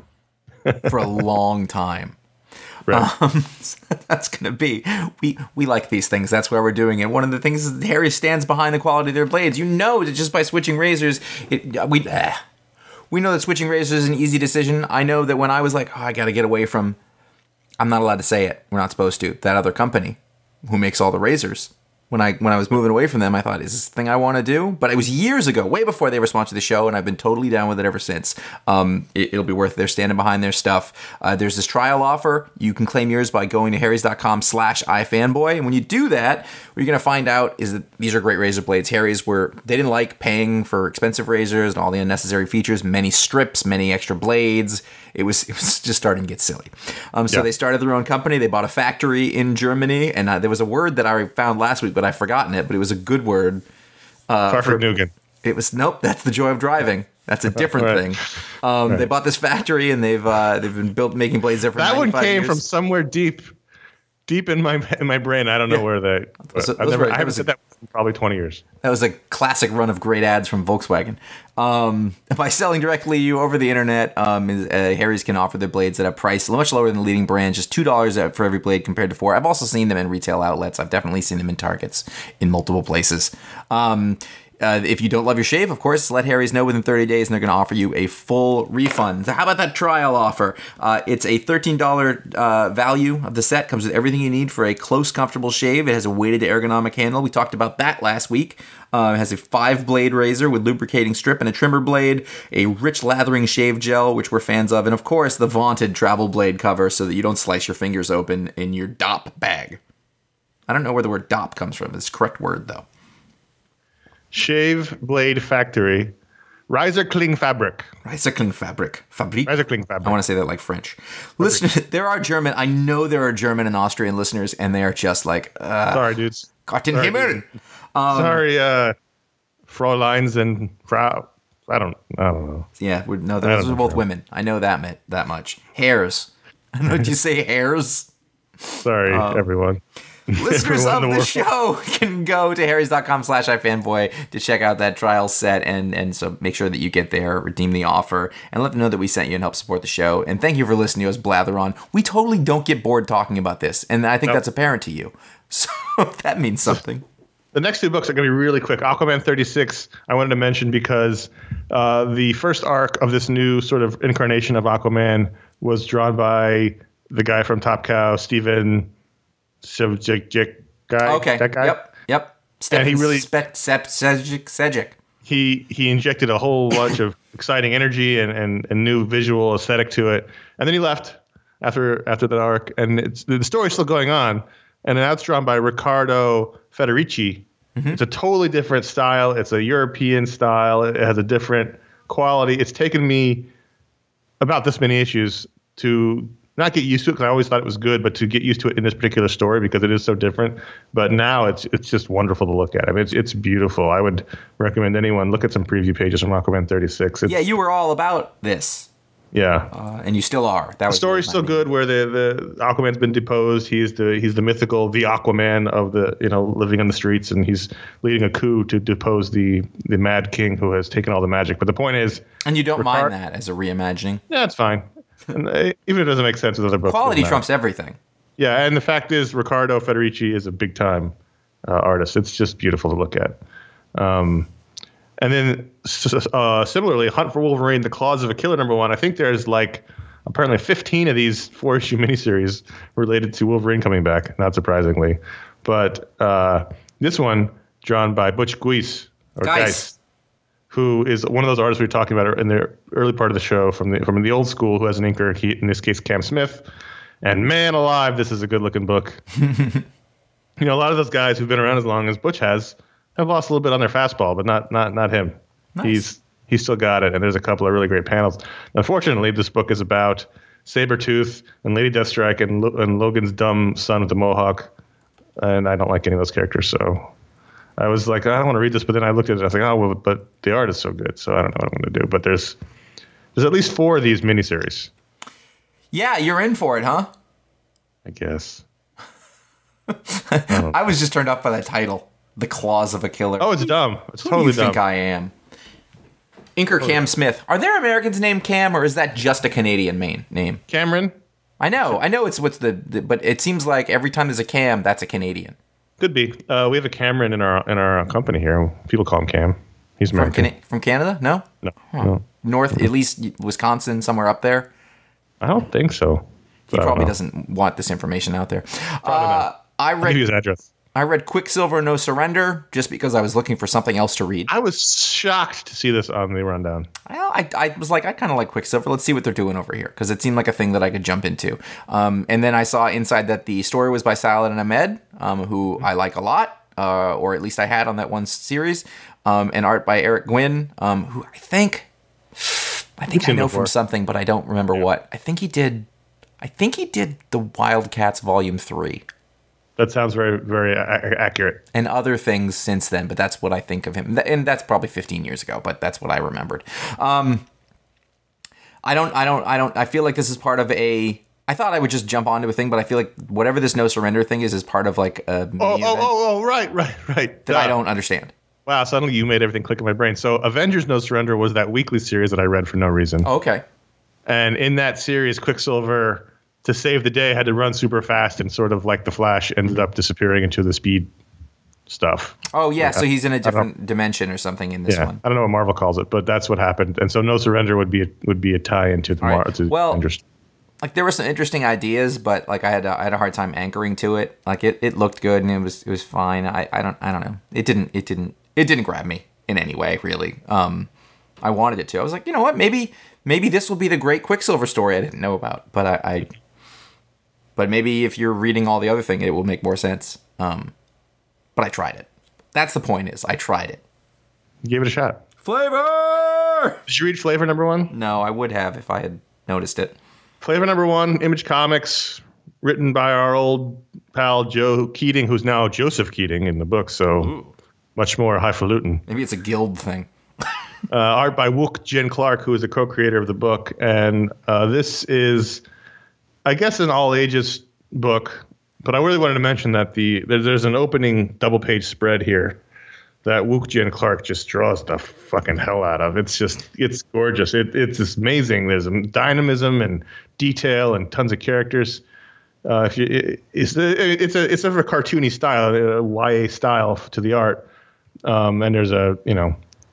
for a long time. Right. Um, so that's going to be. We we like these things. That's why we're doing it. One of the things is that Harry stands behind the quality of their blades. You know that just by switching razors, it, we. Eh, We know that switching razors is an easy decision. I know that when I was like, oh, I got to get away from, I'm not allowed to say it. We're not supposed to. That other company who makes all the razors. When I when I was moving away from them, I thought, is this the thing I want to do? But it was years ago, way before they were sponsored the show, and I've been totally down with it ever since. Um, it, it'll be worth it. They're standing behind their stuff. Uh, there's this trial offer. You can claim yours by going to harrys.com slash ifanboy. And when you do that, what you're going to find out is that these are great razor blades. Harry's were, they didn't like paying for expensive razors and all the unnecessary features, many strips, many extra blades. It was it was just starting to get silly. Um, so yeah. They started their own company. They bought a factory in Germany. And uh, there was a word that I found last week, but I've forgotten it. But it was a good word. Uh, Fahrvergnügen. It was, nope, that's the joy of driving. That's a different right. thing. Um, right. They bought this factory, and they've uh, they've been built making blades there for that one came years. From somewhere deep, deep in my in my brain. I don't know yeah. where that. So, I've never, were, I haven't said a, that in probably twenty years. That was a classic run of great ads from Volkswagen. Um, by selling directly you over the internet, um, uh, Harry's can offer their blades at a price much lower than the leading brands, just two dollars for every blade compared to four. I've also seen them in retail outlets. I've definitely seen them in Targets in multiple places. Um, Uh, if you don't love your shave, of course, let Harry's know within thirty days, and they're going to offer you a full refund. So how about that trial offer? Uh, it's a thirteen dollars uh, value of the set. Comes with everything you need for a close, comfortable shave. It has a weighted ergonomic handle. We talked about that last week. Uh, it has a five-blade razor with lubricating strip and a trimmer blade, a rich lathering shave gel, which we're fans of, and of course, the vaunted travel blade cover so that you don't slice your fingers open in your D O P bag. I don't know where the word D O P comes from. It's the correct word, though. Shave Blade Factory, Reiserkling Fabric. Reiserkling Fabric. Fabrik. Reiserkling Fabric. I want to say that like French. Listen, there are German, I know there are German and Austrian listeners, and they are just like, uh, sorry, dudes. Gott in Himmel. Um, sorry, uh, Fräuleins and Frau. I don't, I don't know. Yeah, we're, no, those are both women. I know that meant that much. Hairs. I know. Did you say hairs? Sorry, um, everyone. Listeners of the, the show can go to harrys.com slash ifanboy to check out that trial set, and, and so make sure that you get there, redeem the offer, and let them know that we sent you and help support the show. And thank you for listening to us blather on. We totally don't get bored talking about this, and I think nope. that's apparent to you. So that means something. The next two books are going to be really quick. Aquaman thirty-six, I wanted to mention because uh, the first arc of this new sort of incarnation of Aquaman was drawn by the guy from Top Cow, Steven Sevcik guy. Okay. That guy. Yep. Yep. Stefan he really- Spe- Sep- Sejic. Sejic. He he injected a whole bunch of exciting energy and, and, and new visual aesthetic to it, and then he left after after that arc. And it's the story's still going on, and now it's drawn by Riccardo Federici. Mm-hmm. It's a totally different style. It's a European style. It has a different quality. It's taken me about this many issues to not get used to it, because I always thought it was good, but to get used to it in this particular story because it is so different. But now it's it's just wonderful to look at. I mean, it's it's beautiful. I would recommend anyone look at some preview pages from Aquaman thirty-six. It's, Yeah, you were all about this, yeah. uh, and you still are. That The was story's still good. Where the, the Aquaman's been deposed. He's the he's the mythical the Aquaman of the you know living on the streets, and he's leading a coup to depose the the Mad King who has taken all the magic. But the point is, And you don't Ricard- mind that as a reimagining. yeah, it's fine. And uh, even if it doesn't make sense with other books, it Quality doesn't matter. trumps everything. Yeah, and the fact is, Riccardo Federici is a big time uh, artist. It's just beautiful to look at. Um, and then s- uh, similarly, Hunt for Wolverine: The Claws of a Killer number one. I think there's like apparently fifteen of these four issue miniseries related to Wolverine coming back. Not surprisingly, but uh, this one drawn by Butch Guice or Guice. Guice, who is one of those artists we were talking about in the early part of the show from the from the old school, who has an inker, he, in this case Cam Smith. And man alive, this is a good looking book. You know, a lot of those guys who've been around as long as Butch has have lost a little bit on their fastball, but not not not him. Nice. He's he's still got it, and there's a couple of really great panels. Unfortunately, this book is about Sabretooth and Lady Deathstrike and, Lo- and Logan's dumb son with the mohawk, and I don't like any of those characters, so I was like, I don't want to read this, but then I looked at it and I was like, oh, well, but the art is so good, so I don't know what I'm going to do. But there's there's at least four of these miniseries, Yeah, you're in for it, huh? I guess. I was just turned off by that title, The Claws of a Killer. Oh, it's dumb. It's Who totally do you think dumb. I am? Inker Cam Smith. Are there Americans named Cam, or is that just a Canadian main name? Cameron? I know, I know it's what's the, the but it seems like every time there's a Cam, that's a Canadian. Could be. Uh, we have a Cameron in our in our company here. People call him Cam. He's From, American. Cana- from Canada? No? no, no, North, at least Wisconsin, somewhere up there. I don't think so. He But I don't probably know. doesn't want this information out there. Probably Uh, not. I I'll give you read his address. I read Quicksilver No Surrender just because I was looking for something else to read. I was shocked to see this on the rundown. Well, I, I was like, I kind of like Quicksilver. Let's see what they're doing over here, because it seemed like a thing that I could jump into. Um, and then I saw inside that the story was by Saladin Ahmed, um, who I like a lot, uh, or at least I had on that one series, um, and art by Eric Gwynn, um, who I think I think I seen know before. from something, but I don't remember what. I think he did. I think he did the Wildcats Volume Three. That sounds very, very a- accurate. And other things since then, but that's what I think of him. Th- And that's probably fifteen years ago, but that's what I remembered. Um, I don't, I don't, I don't, I feel like this is part of a, I thought I would just jump onto a thing, but I feel like whatever this no surrender thing is, is part of like a mini Oh, oh, event oh, oh, right, right, right. that I Duh. don't understand. Wow, suddenly you made everything click in my brain. So Avengers No Surrender was that weekly series that I read for no reason. Oh, okay. And in that series, Quicksilver, to save the day, had to run super fast, and sort of like the Flash, ended up disappearing into the speed stuff. Oh yeah, so he's in a don't- different dimension or something in this Yeah, one. I don't know what Marvel calls it, but that's what happened. And so No Surrender would be a, would be a tie into the All right. Mar- to Well, Avengers. Like there were some interesting ideas, but like I had a, I had a hard time anchoring to it. Like it, it looked good and it was it was fine. I, I don't I don't know. It didn't it didn't it didn't grab me in any way really. Um, I wanted it to. I was like, you know what? Maybe maybe this will be the great Quicksilver story I didn't know about. But I, I but maybe if you're reading all the other thing, it will make more sense. Um, but I tried it. That's the point. Is I tried it. You gave it a shot. Flavor. Did you read Flavor number one? No, I would have if I had noticed it. Flavor number one, Image Comics, written by our old pal Joe Keating, who's now Joseph Keating in the book, so Ooh. much more highfalutin. Maybe it's a guild thing. Uh, art by Wook Jen Clark, who is the co-creator of the book. And uh, this is, I guess, an all-ages book, but I really wanted to mention that the there, there's an opening double-page spread here that Wook Jen Clark just draws the fucking hell out of. It's just, it's gorgeous. It, it's just amazing. There's dynamism and detail and tons of characters. Uh, if you, it, it's, it's a it's sort of a cartoony style, a Y A style to the art. Um, and there's a, you know,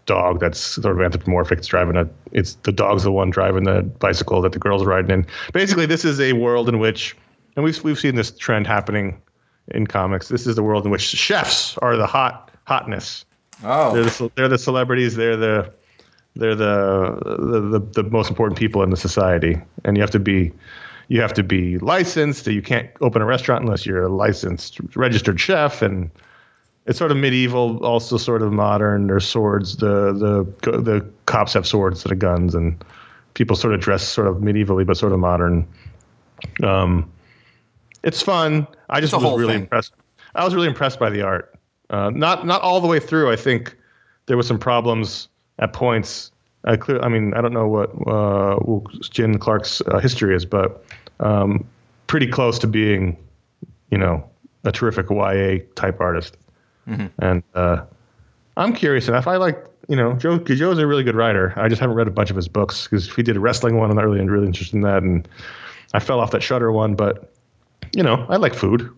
dog that's sort of anthropomorphic. It's driving a. It's the dog's the one driving the bicycle that the girl's riding in. Basically, this is a world in which, and we've we've seen this trend happening in comics. This is the world in which chefs are the hot hotness. Oh, they're the, they're the celebrities. They're the they're the the, the the most important people in the society, and you have to be you have to be licensed. You can't open a restaurant unless you're a licensed registered chef, and it's sort of medieval, also sort of modern. There's swords. The the the cops have swords instead of guns, and people sort of dress sort of medievally, but sort of modern. Um, it's fun. I just It's a was whole really thing. impressed. I was really impressed by the art. Uh, not not all the way through. I think there were some problems at points. I clear. I mean, I don't know what uh, Jen Clark's uh, history is, but um, pretty close to being, you know, a terrific Y A type artist. Mm-hmm. And uh, I'm curious enough. I like, you know, Joe. Joe's a really good writer. I just haven't read a bunch of his books because he did a wrestling one. I'm not really really interested in that, and I fell off that Shudder one. But you know, I like food.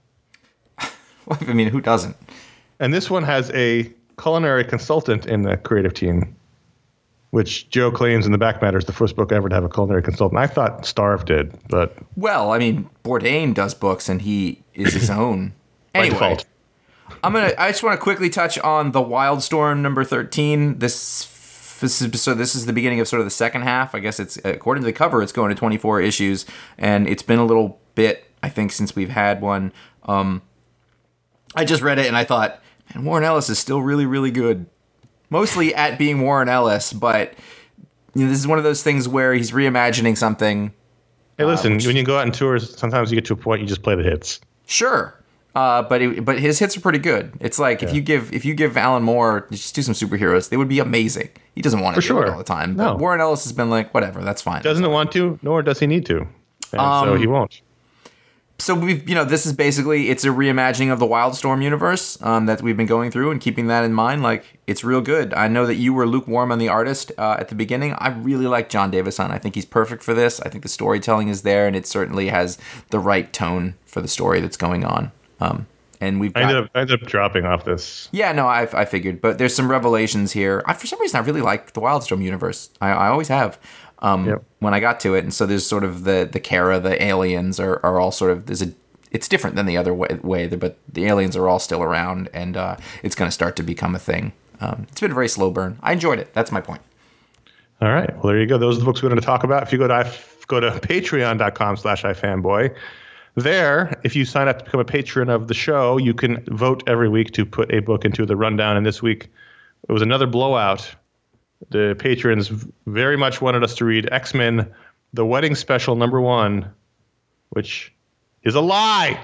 Well, I mean, who doesn't? And this one has a culinary consultant in the creative team, which Joe claims in the back matter is the first book ever to have a culinary consultant. I thought Starve did, but Well, I mean, Bourdain does books, and he is his own. by Anyway, default. I'm gonna. I just want to quickly touch on the Wildstorm number thirteen. This, this is so. This is the beginning of sort of the second half. I guess it's according to the cover, it's going to twenty-four issues, and it's been a little bit, I think, since we've had one. Um, I just read it and I thought, man, Warren Ellis is still really, really good. Mostly at being Warren Ellis, but you know, this is one of those things where he's reimagining something. Hey, listen, which- when you go out on tours, sometimes you get to a point you just play the hits. Sure. Uh, but it, but his hits are pretty good. It's like if Yeah. you give if you give Alan Moore just do some superheroes, they would be amazing. He doesn't want to For do it sure. all the time. No. But Warren Ellis has been like, whatever, that's fine. Doesn't it want to, nor does he need to. And Um, so he won't. So we've you know this is basically it's a reimagining of the Wildstorm universe um, that we've been going through, and keeping that in mind, like it's real good. I know that you were lukewarm on the artist uh, at the beginning. I really like John Davison. I think he's perfect for this. I think the storytelling is there, and it certainly has the right tone for the story that's going on. Um, and we've I got, ended, up, I ended up dropping off this. Yeah, no, I, I figured. But there's some revelations here. I, for some reason, I really like the Wildstorm universe. I, I always have um, Yep. when I got to it. And so there's sort of the, the Kara, the aliens are, are all sort of, there's a, it's different than the other way, way but the aliens are all still around, and uh, it's going to start to become a thing. Um, it's been a very slow burn. I enjoyed it. That's my point. All right. Well, there you go. Those are the books we're going to talk about. If you go to go to patreon.com slash ifanboy, there, if you sign up to become a patron of the show, you can vote every week to put a book into the rundown. And this week, it was another blowout. The patrons very much wanted us to read X-Men, The Wedding Special number one, which is a lie.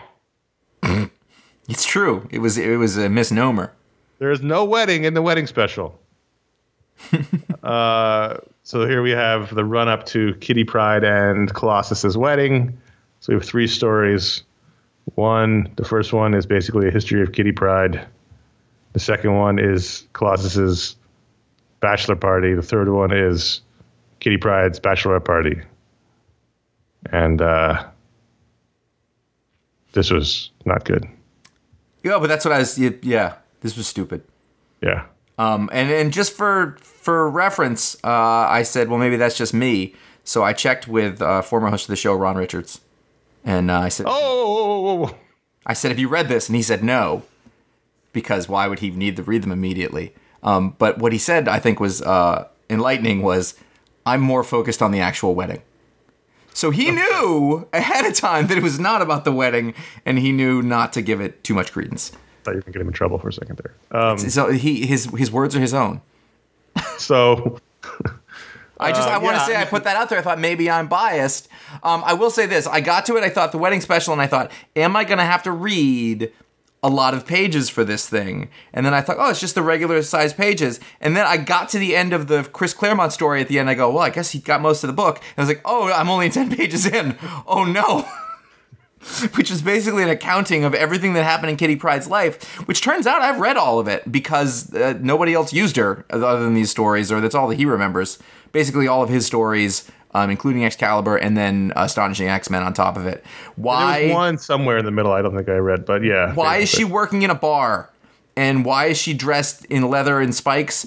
It's true. It was it was a misnomer. There is no wedding in the Wedding Special. uh, so here we have the run-up to Kitty Pryde and Colossus's wedding. So we have three stories. One, the first one is basically a history of Kitty Pryde. The second one is Colossus's bachelor party. The third one is Kitty Pryde's bachelorette party. And uh, this was not good. Yeah, but that's what I was. Yeah, this was stupid. Yeah. Um, and and just for for reference, uh, I said, well, maybe that's just me. So I checked with uh, former host of the show, Ron Richards, and uh, I said, Oh, whoa, whoa, whoa. I said, have you read this? And he said no, because why would he need to read them immediately? Um, but what he said, I think, was uh, enlightening. Was I'm more focused on the actual wedding. So he knew ahead of time that it was not about the wedding, and he knew not to give it too much credence. I thought you were going to get him in trouble for a second there. Um, So he his his words are his own. so, I just Uh, I want to yeah, say I I put that out there. I thought maybe I'm biased. Um, I will say this: I got to it. I thought the wedding special, and I thought, am I going to have to read a lot of pages for this thing? And then I thought, oh, it's just the regular size pages. And then I got to the end of the Chris Claremont story. At the end, I go, well, I guess he got most of the book. And I was like, oh, I'm only ten pages in. Oh no. Which is basically an accounting of everything that happened in Kitty Pryde's life, which turns out I've read all of it because uh, nobody else used her other than these stories, or that's all that he remembers. Basically all of his stories, um, including Excalibur, and then Astonishing X-Men on top of it. Why? there was one somewhere in the middle I don't think I read, but yeah. Why is she basically. working in a bar? And why is she dressed in leather and spikes?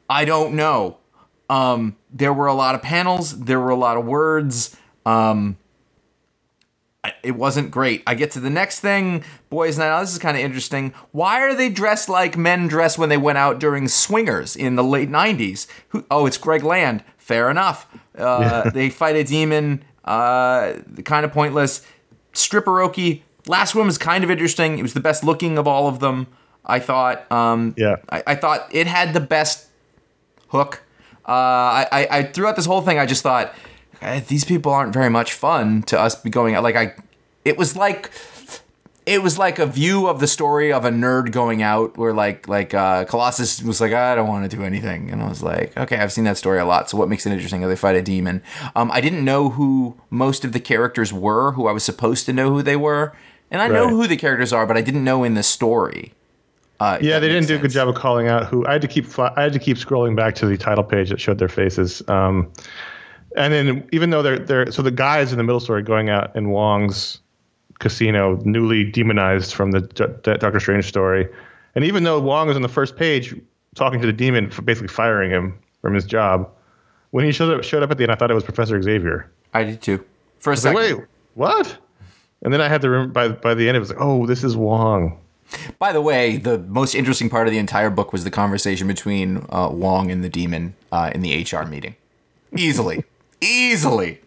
I don't know. Um, there were a lot of panels. There were a lot of words. Um, it wasn't great. I get to the next thing. Boys Night Out. This is kind of interesting. Why are they dressed like men dressed when they went out during swingers in the late nineties? Who, oh, it's Greg Land. Fair enough. Uh, yeah. They fight a demon. Uh, kind of pointless. Stripperoki. Last one was kind of interesting. It was the best looking of all of them, I thought. Um, yeah. I, I thought it had the best hook. Uh, I, I, I throughout this whole thing, I just thought, these people aren't very much fun to us be going out. Like I, it was like, it was like a view of the story of a nerd going out where like, like, uh, Colossus was like, I don't want to do anything. And I was like, okay, I've seen that story a lot. So what makes it interesting? They fight a demon. Um, I didn't know who most of the characters were, who I was supposed to know who they were. And I right. know who the characters are, but I didn't know in the story. Uh, yeah, they didn't sense. do a good job of calling out who. I had to keep I had to keep scrolling back to the title page that showed their faces. Um, and then even though they're they're so the guys in the middle story going out in Wong's casino, newly demonized from the D- Doctor Strange story, and even though Wong was on the first page talking to the demon, for basically firing him from his job, when he showed up showed up at the end, I thought it was Professor Xavier. I did too. For a second. Like, wait, what? And then I had to remember by by the end it was like, oh, this is Wong. By the way, the most interesting part of the entire book was the conversation between uh, Wong and the demon uh, in the H R meeting. Easily. Easily.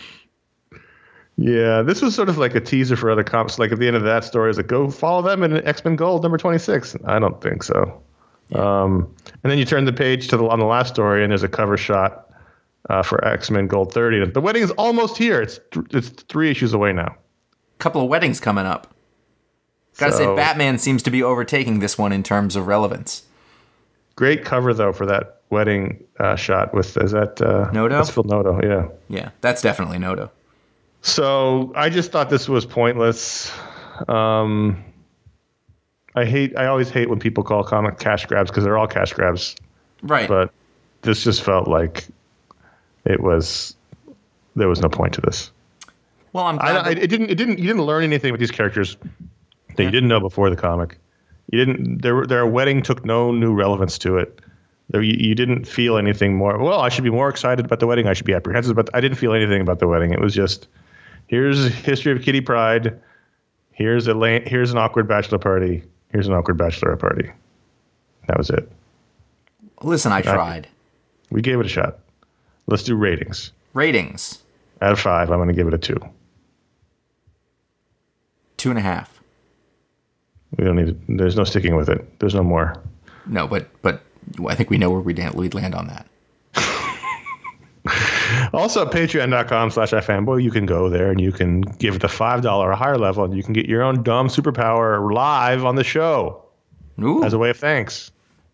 Yeah, this was sort of like a teaser for other comics. Like at the end of that story, it's like, go follow them in X-Men Gold number twenty-six. I don't think so. Yeah. Um, and then you turn the page to the on the last story, and there's a cover shot uh, for X-Men Gold thirty. The wedding is almost here. It's th- it's three issues away now. Couple of weddings coming up. Gotta so, say, Batman seems to be overtaking this one in terms of relevance. Great cover, though, for that wedding uh, shot with, is that... Uh, Noto? That's Phil Noto, yeah. Yeah, that's definitely Noto. So, I just thought this was pointless. Um, I hate, I always hate when people call comic cash grabs, because they're all cash grabs. Right. But this just felt like it was, there was no point to this. Well, I'm glad I, I, it didn't, it didn't, you didn't learn anything with these characters that you didn't know before the comic. You didn't. Their their wedding took no new relevance to it. There, you, you didn't feel anything more. Well, I should be more excited about the wedding. I should be apprehensive, but I didn't feel anything about the wedding. It was just, here's a history of Kitty Pryde. Here's a la- here's an awkward bachelor party. Here's an awkward bachelor party. That was it. Listen, I tried. I, we gave it a shot. Let's do ratings. Ratings. Out of five, I'm going to give it a two. Two and a half. We don't need to, there's no sticking with it. There's no more. No, but but I think we know where we'd, we'd land on that. Also, at patreon.com slash ifanboy, you can go there and you can give the five dollars or higher level and you can get your own dumb superpower live on the show. Ooh. As a way of thanks.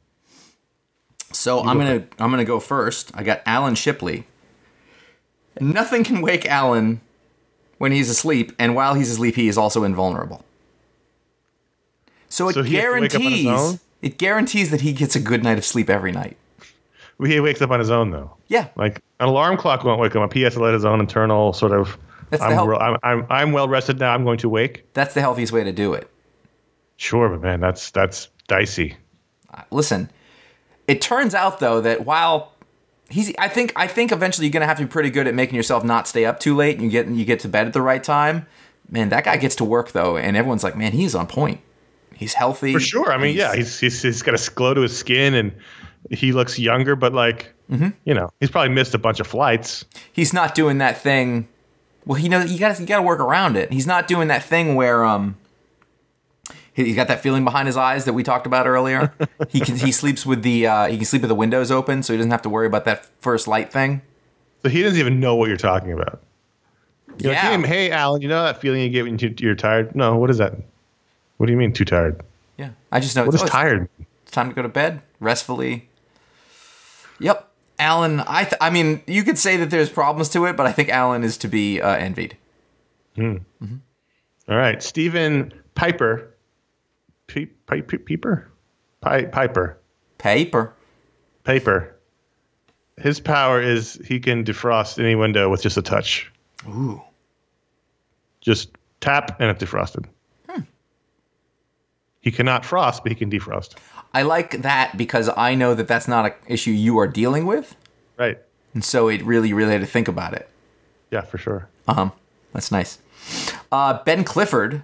So you I'm going to I'm gonna go first. I got Alan Shipley. Nothing can wake Alan when he's asleep, and while he's asleep, he is also invulnerable. So it so guarantees it guarantees that he gets a good night of sleep every night. Well, he wakes up on his own, though. Yeah, like an alarm clock won't wake him up. He has to let his own internal sort of. That's I'm, the hel- real, I'm, I'm I'm well rested now. I'm going to wake. That's the healthiest way to do it. Sure, but man, that's that's dicey. Uh, listen, it turns out though that while he's, I think I think eventually you're gonna have to be pretty good at making yourself not stay up too late, and you get you get to bed at the right time. Man, that guy gets to work though, and everyone's like, man, he's on point. He's healthy. For sure. I mean, he's, yeah, he's, he's he's got a glow to his skin and he looks younger, but like, mm-hmm. you know, he's probably missed a bunch of flights. He's not doing that thing. Well, he knows you got you got to work around it. He's not doing that thing where um, he, he's got that feeling behind his eyes that we talked about earlier. he can he sleeps with the uh, he can sleep with the windows open, so he doesn't have to worry about that first light thing. So he doesn't even know what you're talking about. You're yeah. Like, hey, hey, Alan, you know that feeling you get when you're tired? No, what is that? What do you mean too tired? Yeah, I just know. What it's, is oh, tired? It's time to go to bed restfully. Yep, Alan. I th- I mean, you could say that there's problems to it, but I think Alan is to be uh, envied. Hmm. Mm-hmm. All right, Stephen Piper. Pe- Pe- Pe- Peeper? Pi- Piper. Paper. Paper. His power is he can defrost any window with just a touch. Ooh. Just tap and it's defrosted. Hmm. He cannot frost, but he can defrost. I like that because I know that that's not an issue you are dealing with. Right. And so it really, really had to think about it. Yeah, for sure. Uh-huh. That's nice. Uh, Ben Clifford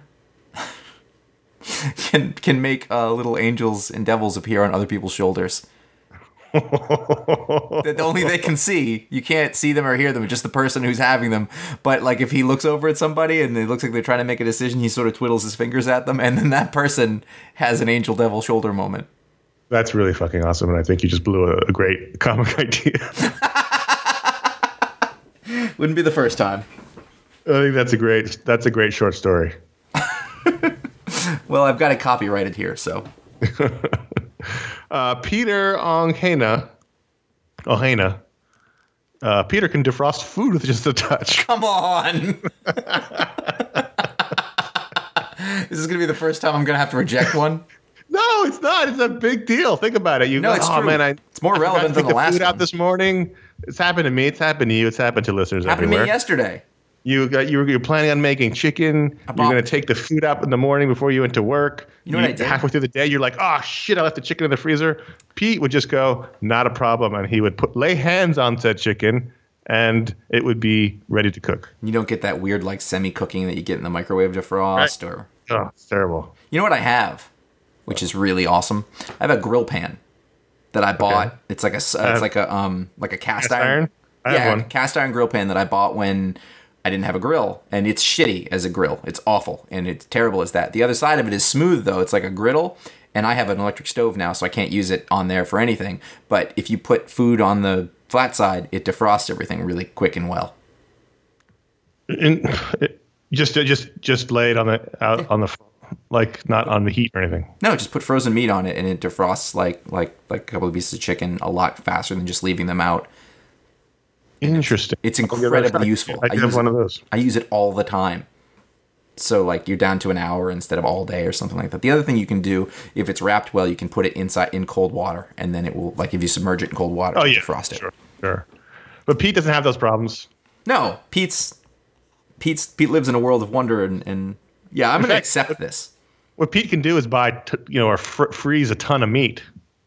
can can make uh, little angels and devils appear on other people's shoulders. That only they can see. You can't see them or hear them. It's just the person who's having them. But like if he looks over at somebody and it looks like they're trying to make a decision, he sort of twiddles his fingers at them, and then that person has an angel devil shoulder moment. That's really fucking awesome, and I think you just blew a, a great comic idea. Wouldn't be the first time. I think that's a great that's a great short story. Well, I've got it copyrighted here, so. uh, Peter Onghena, Ohana. Uh, Peter can defrost food with just a touch. Come on. This is going to be the first time I'm going to have to reject one. No, it's not. It's a big deal. Think about it. You No, go, it's oh, true. man, I, It's more I forgot relevant to than take the last food out one. this morning. It's happened to me. It's happened to you. It's happened to listeners Happened everywhere. to me yesterday. You got you were you're planning on making chicken. You're bought- going to take the food out in the morning before you went to work. You know what I did? Halfway through the day, you're like, oh shit, I left the chicken in the freezer. Pete would just go, not a problem, and he would put lay hands on said chicken, and it would be ready to cook. You don't get that weird like semi-cooking that you get in the microwave defrost, or Oh, it's terrible. you know what I have, which is really awesome. I have a grill pan that I bought. Okay. It's like a s- Uh, it's like a um like a cast, Cast iron? I have yeah, one. a cast iron grill pan that I bought when I didn't have a grill, and it's shitty as a grill. It's awful, and it's terrible as that. The other side of it is smooth though. It's like a griddle, and I have an electric stove now, so I can't use it on there for anything. But if you put food on the flat side, it defrosts everything really quick and well. In, it, just just just lay it on the out on the like not on the heat or anything. No, just put frozen meat on it, and it defrosts like like like a couple of pieces of chicken a lot faster than just leaving them out. Interesting. It's I'll give it a incredibly try. useful. I I have use one it- of those. I use it all the time. So like you're down to an hour instead of all day or something like that. The other thing you can do, if it's wrapped well, you can put it inside in cold water, and then it will, like if you submerge it in cold water, Oh it'll yeah, defrost it. sure, sure. But Pete doesn't have those problems. No, Pete's Pete's Pete lives in a world of wonder, and, and yeah, I'm gonna fact- accept this. What Pete can do is buy, t- you know, or fr- freeze a ton of meat,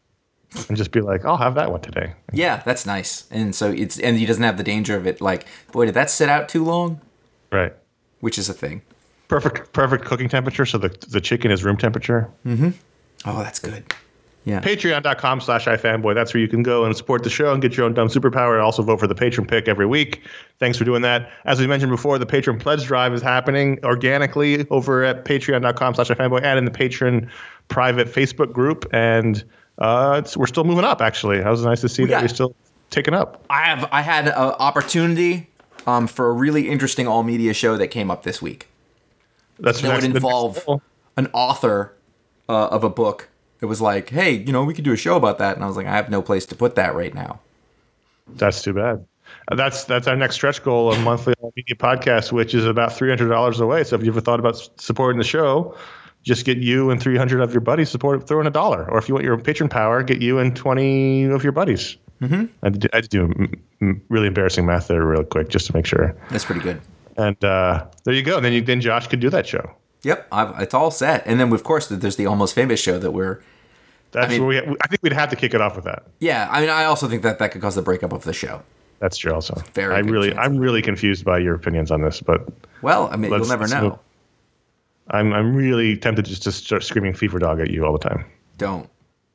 and just be like, "I'll have that one today." Yeah, that's nice. And so it's and he doesn't have the danger of it. Like, boy, did that sit out too long? Right. Which is a thing. Perfect, perfect cooking temperature, so the the chicken is room temperature. Oh, that's good. Yeah. Patreon.com slash iFanboy. That's where you can go and support the show and get your own dumb superpower, and also vote for the patron pick every week. Thanks for doing that. As we mentioned before, the patron pledge drive is happening organically over at patreon.com slash iFanboy and in the patron private Facebook group. And uh, it's, we're still moving up, actually. It was nice to see that got- we're still taking up. I have I had an opportunity um, for a really interesting all media show that came up this week. That's That would that's- involve an author uh, of a book. It was like, hey, you know, we could do a show about that, and I was like, I have no place to put that right now. That's too bad. Uh, That's that's our next stretch goal, a monthly all media podcast, which is about three hundred dollars away. So if you ever thought about s- supporting the show, just get you and three hundred of your buddies support, throw in a dollar. Or if you want your patron power, get you and twenty of your buddies. Mm-hmm. I had to do, I had to do m- m- really embarrassing math there real quick just to make sure. That's pretty good. And uh, there you go. And then you, then Josh could do that show. Yep, I've, it's all set. And then, of course, there's the Almost Famous show that we're... That's I mean- where we. I think we'd have to kick it off with that. Yeah, I mean, I also think that that could cause the breakup of the show. That's true. Also, Very I good really, chance. I'm really confused by your opinions on this, but Well, I mean, Let's- you'll never let's know. move. I'm I'm really tempted just to start screaming "Fever Dog" at you all the time. Don't.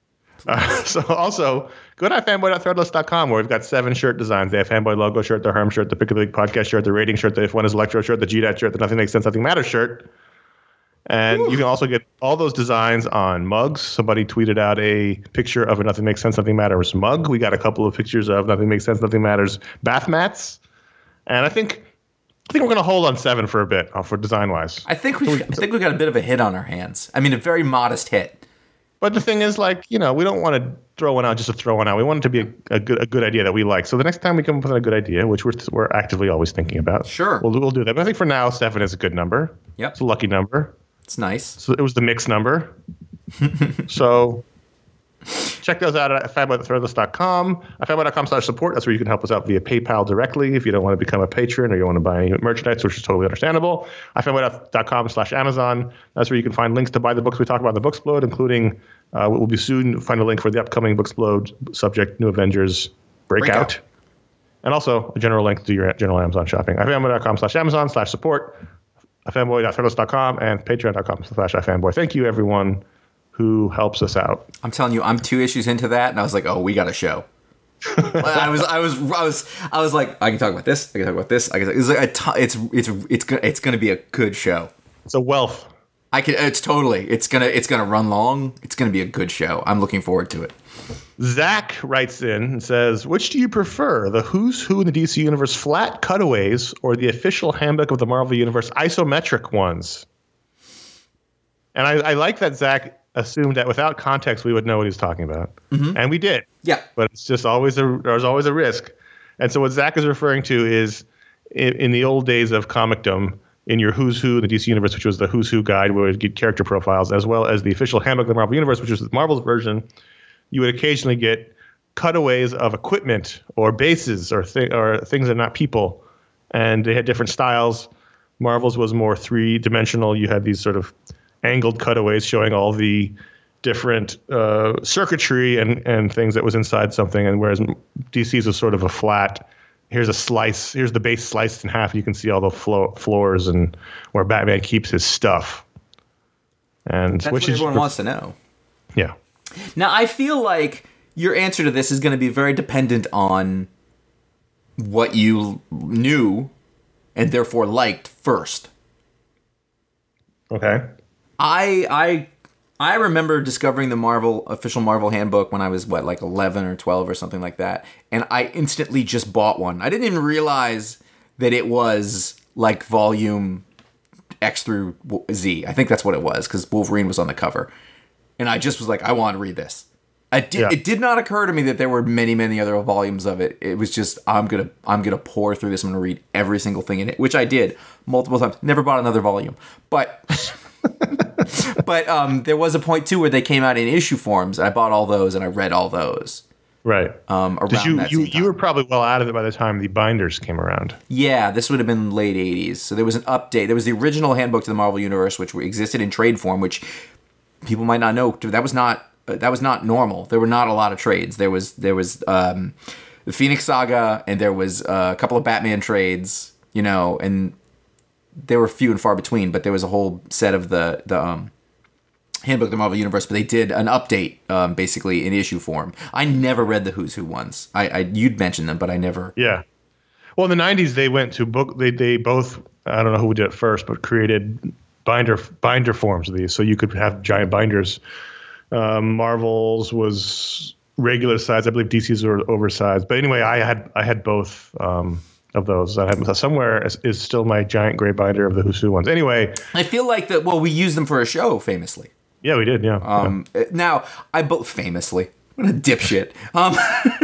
Uh, so also go to fanboy dot threadless dot com where we've got seven shirt designs. They have Fanboy logo shirt, the Herm shirt, the Pick of the Week podcast shirt, the Rating shirt, the If One is Electro shirt, the G D A T shirt, the Nothing Makes Sense, Nothing Matters shirt. And you can also get all those designs on mugs. Somebody tweeted out a picture of a Nothing Makes Sense, Nothing Matters mug. We got a couple of pictures of Nothing Makes Sense, Nothing Matters bath mats. And I think I think we're going to hold on seven for a bit uh, for design wise. I think we I think we got a bit of a hit on our hands. I mean, a very modest hit. But the thing is, like, you know, we don't want to throw one out just to throw one out. We want it to be a, a good a good idea that we like. So the next time we come up with a good idea, which we're we're actively always thinking about, Sure. we'll we'll do that. But I think for now, seven is a good number. Yep. It's a lucky number. It's nice. So it was the mixed number. So Check those out at fanboy the threadless dot com. At fanboy dot com slash support. That's where you can help us out via PayPal directly if you don't want to become a patron or you want to buy any merchandise, which is totally understandable. At fanboy dot com slash Amazon. That's where you can find links to buy the books we talk about in the Booksplode, including uh, what will be soon find a link for the upcoming Booksplode subject, New Avengers Breakout. Breakout. And also a general link to your general Amazon shopping. at fanboy dot com slash Amazon slash support. at fanboy dot threadless dot com and patreon dot com slash fanboy. Thank you, everyone who helps us out. I'm telling you, I'm two issues into that, and I was like, "Oh, we got a show." I was, I was, I was, I was like, "I can talk about this. I can talk about this. I can." Talk. It's like a t- it's, it's, it's gonna, it's gonna be a good show. It's a wealth. I can. It's totally. It's gonna, it's gonna run long. It's gonna be a good show. I'm looking forward to it. Zach writes in and says, "Which do you prefer, the Who's Who in the D C Universe flat cutaways or the official handbook of the Marvel Universe isometric ones?" And I, I like that Zach assumed that without context we would know what he's talking about, mm-hmm. and we did. Yeah, but it's just always a there's always a risk. And so what Zach is referring to is in, in the old days of comicdom, in your Who's Who in the D C Universe, which was the Who's Who guide, where you would get character profiles, as well as the official handbook of the Marvel Universe, which was Marvel's version. You would occasionally get cutaways of equipment or bases or thi- or things that are not people, and they had different styles. Marvel's was more three dimensional. You had these sort of angled cutaways showing all the different uh, circuitry and, and things that was inside something. And whereas D C's was sort of a flat, here's a slice, here's the base sliced in half. You can see all the flo- floors and where Batman keeps his stuff. And that's which what is everyone wants to know. Yeah. Now, I feel like your answer to this is going to be very dependent on what you knew and therefore liked first. Okay. I I I remember discovering the Marvel official Marvel handbook when I was what like eleven or twelve or something like that, and I instantly just bought one. I didn't even realize that it was like volume X through Z. I think that's what it was because Wolverine was on the cover, and I just was like, I want to read this. I did, yeah. It did not occur to me that there were many, many other volumes of it. It was just I'm gonna I'm gonna pour through this. I'm gonna read every single thing in it, which I did multiple times. Never bought another volume, but. But um, there was a point too where they came out in issue forms. I bought all those and I read all those. Right. Um, around Did you that you same time. you were probably well out of it by the time the binders came around. Yeah, this would have been late eighties. So there was an update. There was the original handbook to the Marvel Universe, which existed in trade form, which people might not know. That was not uh, that was not normal. There were not a lot of trades. There was there was um, the Phoenix Saga, and there was uh, a couple of Batman trades. You know, and they were few and far between, but there was a whole set of the the um, handbook of the Marvel Universe. But they did an update, um, basically in issue form. I never read the Who's Who ones. I, I you'd mentioned them, but I never. Yeah, well, in the nineties they went to book. They they both I don't know who did it first, but created binder binder forms of these, so you could have giant binders. Um, Marvel's was regular size. I believe D C's were oversized. But anyway, I had I had both. Um, Of those, I have somewhere is, is still my giant gray binder of the Who's Who ones. Anyway, I feel like that. Well, we used them for a show, famously. Yeah, we did. Yeah. Um. yeah. Now, I both famously. What a dipshit. Um.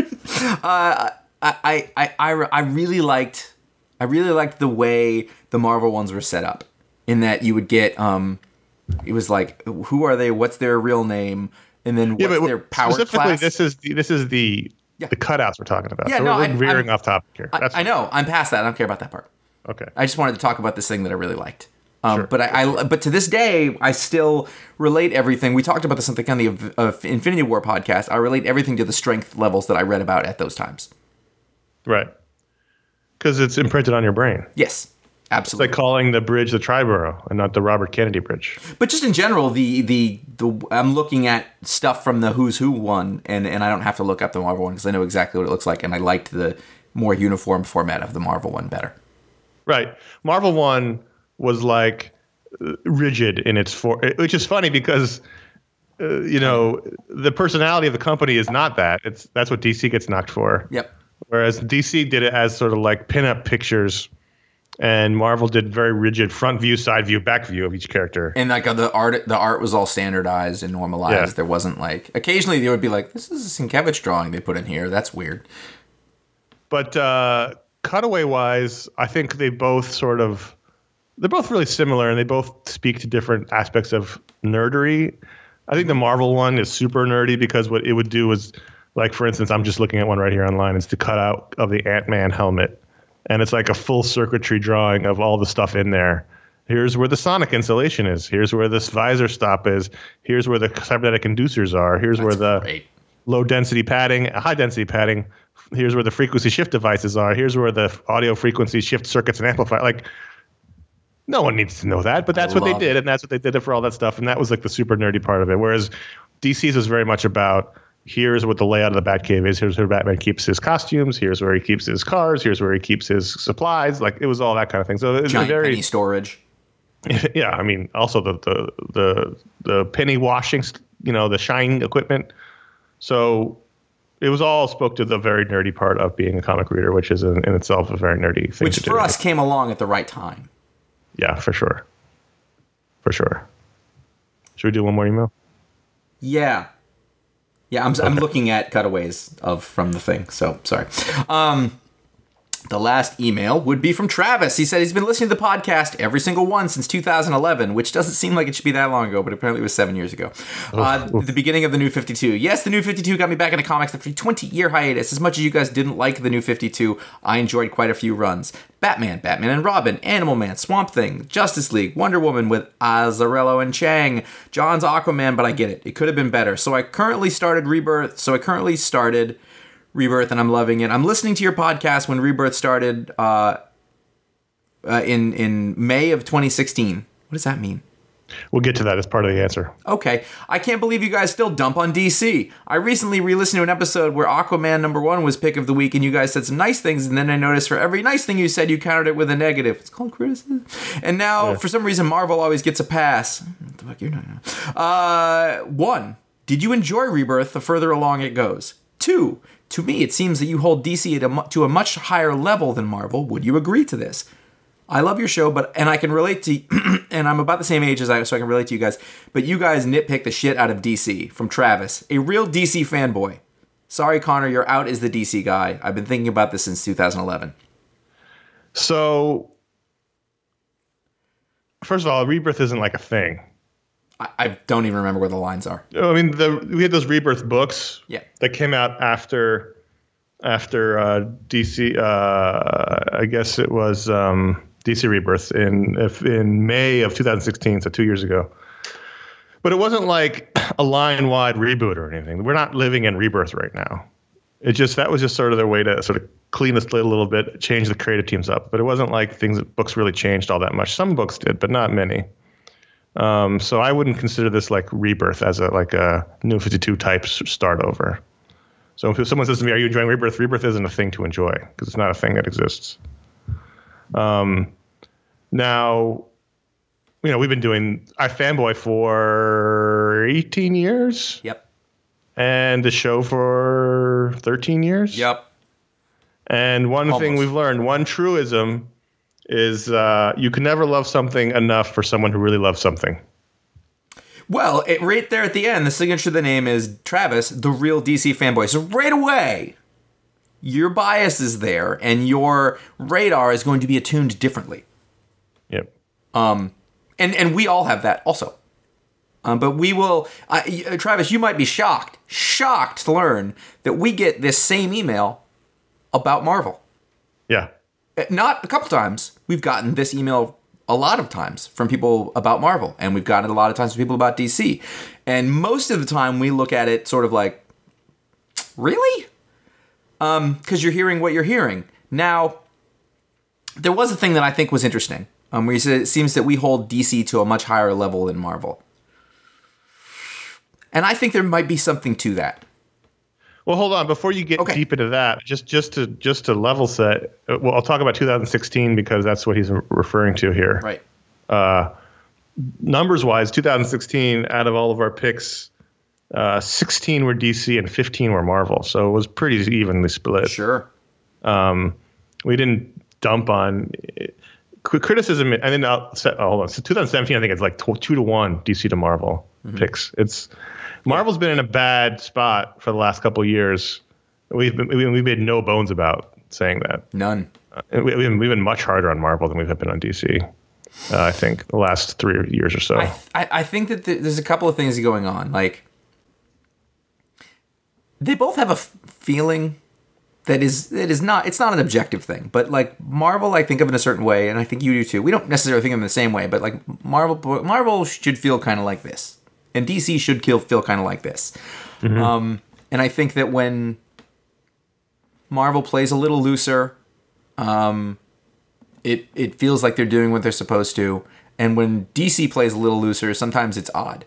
uh. I, I. I. I really liked. I really liked the way the Marvel ones were set up. In that you would get. Um. It was like, who are they? What's their real name? And then what's yeah, but their power specifically, class? This is the. This is the. Yeah. The cutouts we're talking about. Yeah, so no, we're, we're I, veering I'm, off topic here. That's I, I know. I'm past that. I don't care about that part. Okay. I just wanted to talk about this thing that I really liked. Um, sure. But I, I, but to this day, I still relate everything. We talked about this on the, on the uh, Infinity War podcast. I relate everything to the strength levels that I read about at those times. Right. Because it's imprinted on your brain. Yes. Absolutely. It's like calling the bridge the Triborough and not the Robert Kennedy Bridge. But just in general, the the the I'm looking at stuff from the Who's Who one, and, and I don't have to look up the Marvel one because I know exactly what it looks like, and I liked the more uniform format of the Marvel one better. Right. Marvel one was like rigid in its for, which is funny because uh, you know the personality of the company is not that. It's that's what D C gets knocked for. Yep. Whereas D C did it as sort of like pinup pictures. And Marvel did very rigid front view, side view, back view of each character. And like the art, the art was all standardized and normalized. Yeah. There wasn't like occasionally there would be like, this is a Sienkiewicz drawing they put in here. That's weird. But uh, cutaway wise, I think they both sort of they're both really similar, and they both speak to different aspects of nerdery. I think the Marvel one is super nerdy because what it would do is, like, for instance, I'm just looking at one right here online. It's the cutout of the Ant-Man helmet. And it's like a full circuitry drawing of all the stuff in there. Here's where the sonic insulation is. Here's where this visor stop is. Here's where the cybernetic inducers are. Here's That's where the great. low density padding, high density padding. Here's where the frequency shift devices are. Here's where the audio frequency shift circuits and amplify. Like, no one needs to know that, but that's I what they love did, it. and that's what they did for all that stuff. And that was like the super nerdy part of it. Whereas D C's was very much about, here's what the layout of the Batcave is. Here's where Batman keeps his costumes. Here's where he keeps his cars. Here's where he keeps his supplies. Like, it was all that kind of thing. So it was Giant very penny storage. yeah. I mean, also the the the the penny washing, you know, the shine equipment. So it was all spoke to the very nerdy part of being a comic reader, which is in, in itself a very nerdy thing Which to for do. us came along at the right time. Yeah, for sure. For sure. Should we do one more email? Yeah. Yeah, I'm, I'm looking at cutaways of from the thing, so sorry. Um, the last email would be from Travis. He said he's been listening to the podcast, every single one, since two thousand eleven, which doesn't seem like it should be that long ago, but apparently it was seven years ago. Uh, the beginning of the New fifty-two. Yes, the New fifty-two got me back into comics after a twenty-year hiatus. As much as you guys didn't like the New fifty-two, I enjoyed quite a few runs. Batman, Batman and Robin, Animal Man, Swamp Thing, Justice League, Wonder Woman with Azzarello and Chang, John's Aquaman, but I get it. It could have been better. So I currently started Rebirth. So I currently started Rebirth, and I'm loving it. I'm listening to your podcast when Rebirth started uh, uh, in in May of twenty sixteen. What does that mean? We'll get to that as part of the answer. Okay. I can't believe you guys still dump on D C. I recently re-listened to an episode where Aquaman number one was pick of the week, and you guys said some nice things, and then I noticed for every nice thing you said, you countered it with a negative. It's called criticism. And now, Yeah. for some reason, Marvel always gets a pass. What the fuck you're talking about? Uh, one, did you enjoy Rebirth the further along it goes? Two, to me, it seems that you hold D C at a, mu- to a much higher level than Marvel. Would you agree to this? I love your show, but and I can relate to, and I'm about the same age as I, so I can relate to you guys. But you guys nitpick the shit out of D C. From Travis, a real D C fanboy. Sorry, Connor, you're out as the D C guy. I've been thinking about this since two thousand eleven. So, first of all, Rebirth isn't like a thing. I, I don't even remember where the lines are. I mean, the we had those Rebirth books Yeah. that came out after after uh, D C. Uh, I guess it was um, D C Rebirth in if in May of two thousand sixteen, so two years ago. But it wasn't like a line-wide reboot or anything. We're not living in Rebirth right now. It just that was just sort of their way to sort of clean the slate a little bit, change the creative teams up. But it wasn't like things that books really changed all that much. Some books did, but not many. Um, so I wouldn't consider this like Rebirth as a like a New fifty-two type s- start over. So if someone says to me, "Are you enjoying Rebirth?" Rebirth isn't a thing to enjoy because it's not a thing that exists. Um, now, you know, we've been doing iFanboy for eighteen years. Yep. And the show for thirteen years. Yep. And one Almost. thing we've learned, one truism, is uh, you can never love something enough for someone who really loves something. Well, it, right there at the end, the signature of the name is Travis, the real D C fanboy. So right away, your bias is there, and your radar is going to be attuned differently. Yep. Um, and and we all have that also. Um, but we will, uh, y- Travis, you might be shocked, shocked to learn that we get this same email about Marvel. Yeah. Uh, Not a couple times. We've gotten this email a lot of times from people about Marvel, and we've gotten it a lot of times from people about D C. And most of the time, we look at it sort of like, really? Um, because you're hearing what you're hearing. Now, there was a thing that I think was interesting. Um, where you said it seems that we hold D C to a much higher level than Marvel. And I think there might be something to that. Well, hold on. Before you get Okay. deep into that, just just to just to level set. uh, Well, I'll talk about two thousand sixteen because that's what he's referring to here. Right. Uh, numbers wise, two thousand sixteen, out of all of our picks, uh, sixteen were D C and fifteen were Marvel. So it was pretty evenly split. Sure. Um, we didn't dump on cri- criticism. And then I'll set, oh, hold on. So twenty seventeen, I think it's like tw- two to one D C to Marvel picks. It's Marvel's been in a bad spot for the last couple of years. We've been, we, we made no bones about saying that. None. Uh, we, we've been, we've been much harder on Marvel than we've been on D C. Uh, I think the last three years or so. I, I, I think that th- there's a couple of things going on. Like, they both have a f- feeling that is it is not it's not an objective thing. But like Marvel, I think of in a certain way, and I think you do too. We don't necessarily think of them the same way, but like Marvel, Marvel should feel kind of like this, and D C should feel feel kind of like this. Mm-hmm. Um, and I think that when Marvel plays a little looser, um, it it feels like they're doing what they're supposed to, and when D C plays a little looser, sometimes it's odd.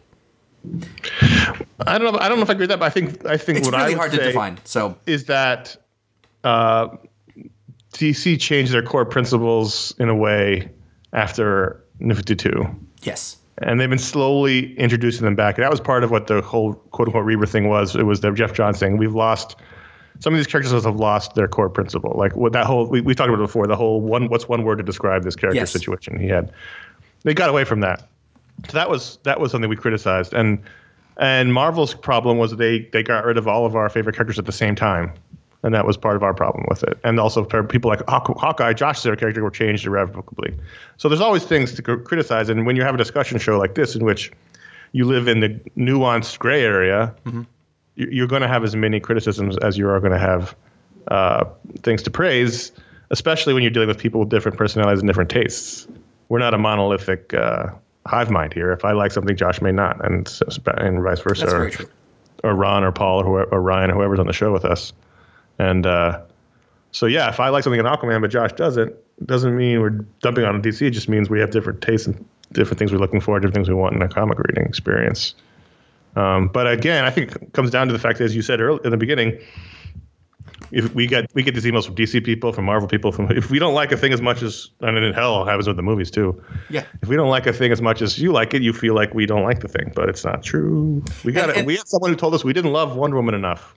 I don't know. I don't know if I agree with that, but I think I think it's what really I would hard to say define. So is that uh, D C changed their core principles in a way after New fifty-two. Yes. And they've been slowly introducing them back. And that was part of what the whole quote-unquote Rebirth thing was. It was the Jeff Johns saying, we've lost, some of these characters have lost their core principle. Like what that whole, we, we talked about it before, the whole one, what's one word to describe this character yes. situation he had. They got away from that. So that was that was something we criticized. And and Marvel's problem was they, they got rid of all of our favorite characters at the same time. And that was part of our problem with it. And also people like Hawkeye, Josh's character were changed irrevocably. So there's always things to criticize. And when you have a discussion show like this in which you live in the nuanced gray area, mm-hmm. you're going to have as many criticisms as you are going to have uh, things to praise, especially when you're dealing with people with different personalities and different tastes. We're not a monolithic uh, hive mind here. If I like something, Josh may not, and, and vice versa. That's or, very true. Or Ron or Paul or, whoever, or Ryan or whoever's on the show with us. And uh, so, yeah, if I like something in Aquaman but Josh doesn't, doesn't mean we're dumping on D C. It just means we have different tastes and different things we're looking for, different things we want in a comic reading experience. Um, but again, I think it comes down to the fact that, as you said earlier in the beginning, if we get we get these emails from D C people, from Marvel people, from if we don't like a thing as much as, and in hell happens with the movies too. Yeah. If we don't like a thing as much as you like it, you feel like we don't like the thing, but it's not true. We got we had someone who told us we didn't love Wonder Woman enough.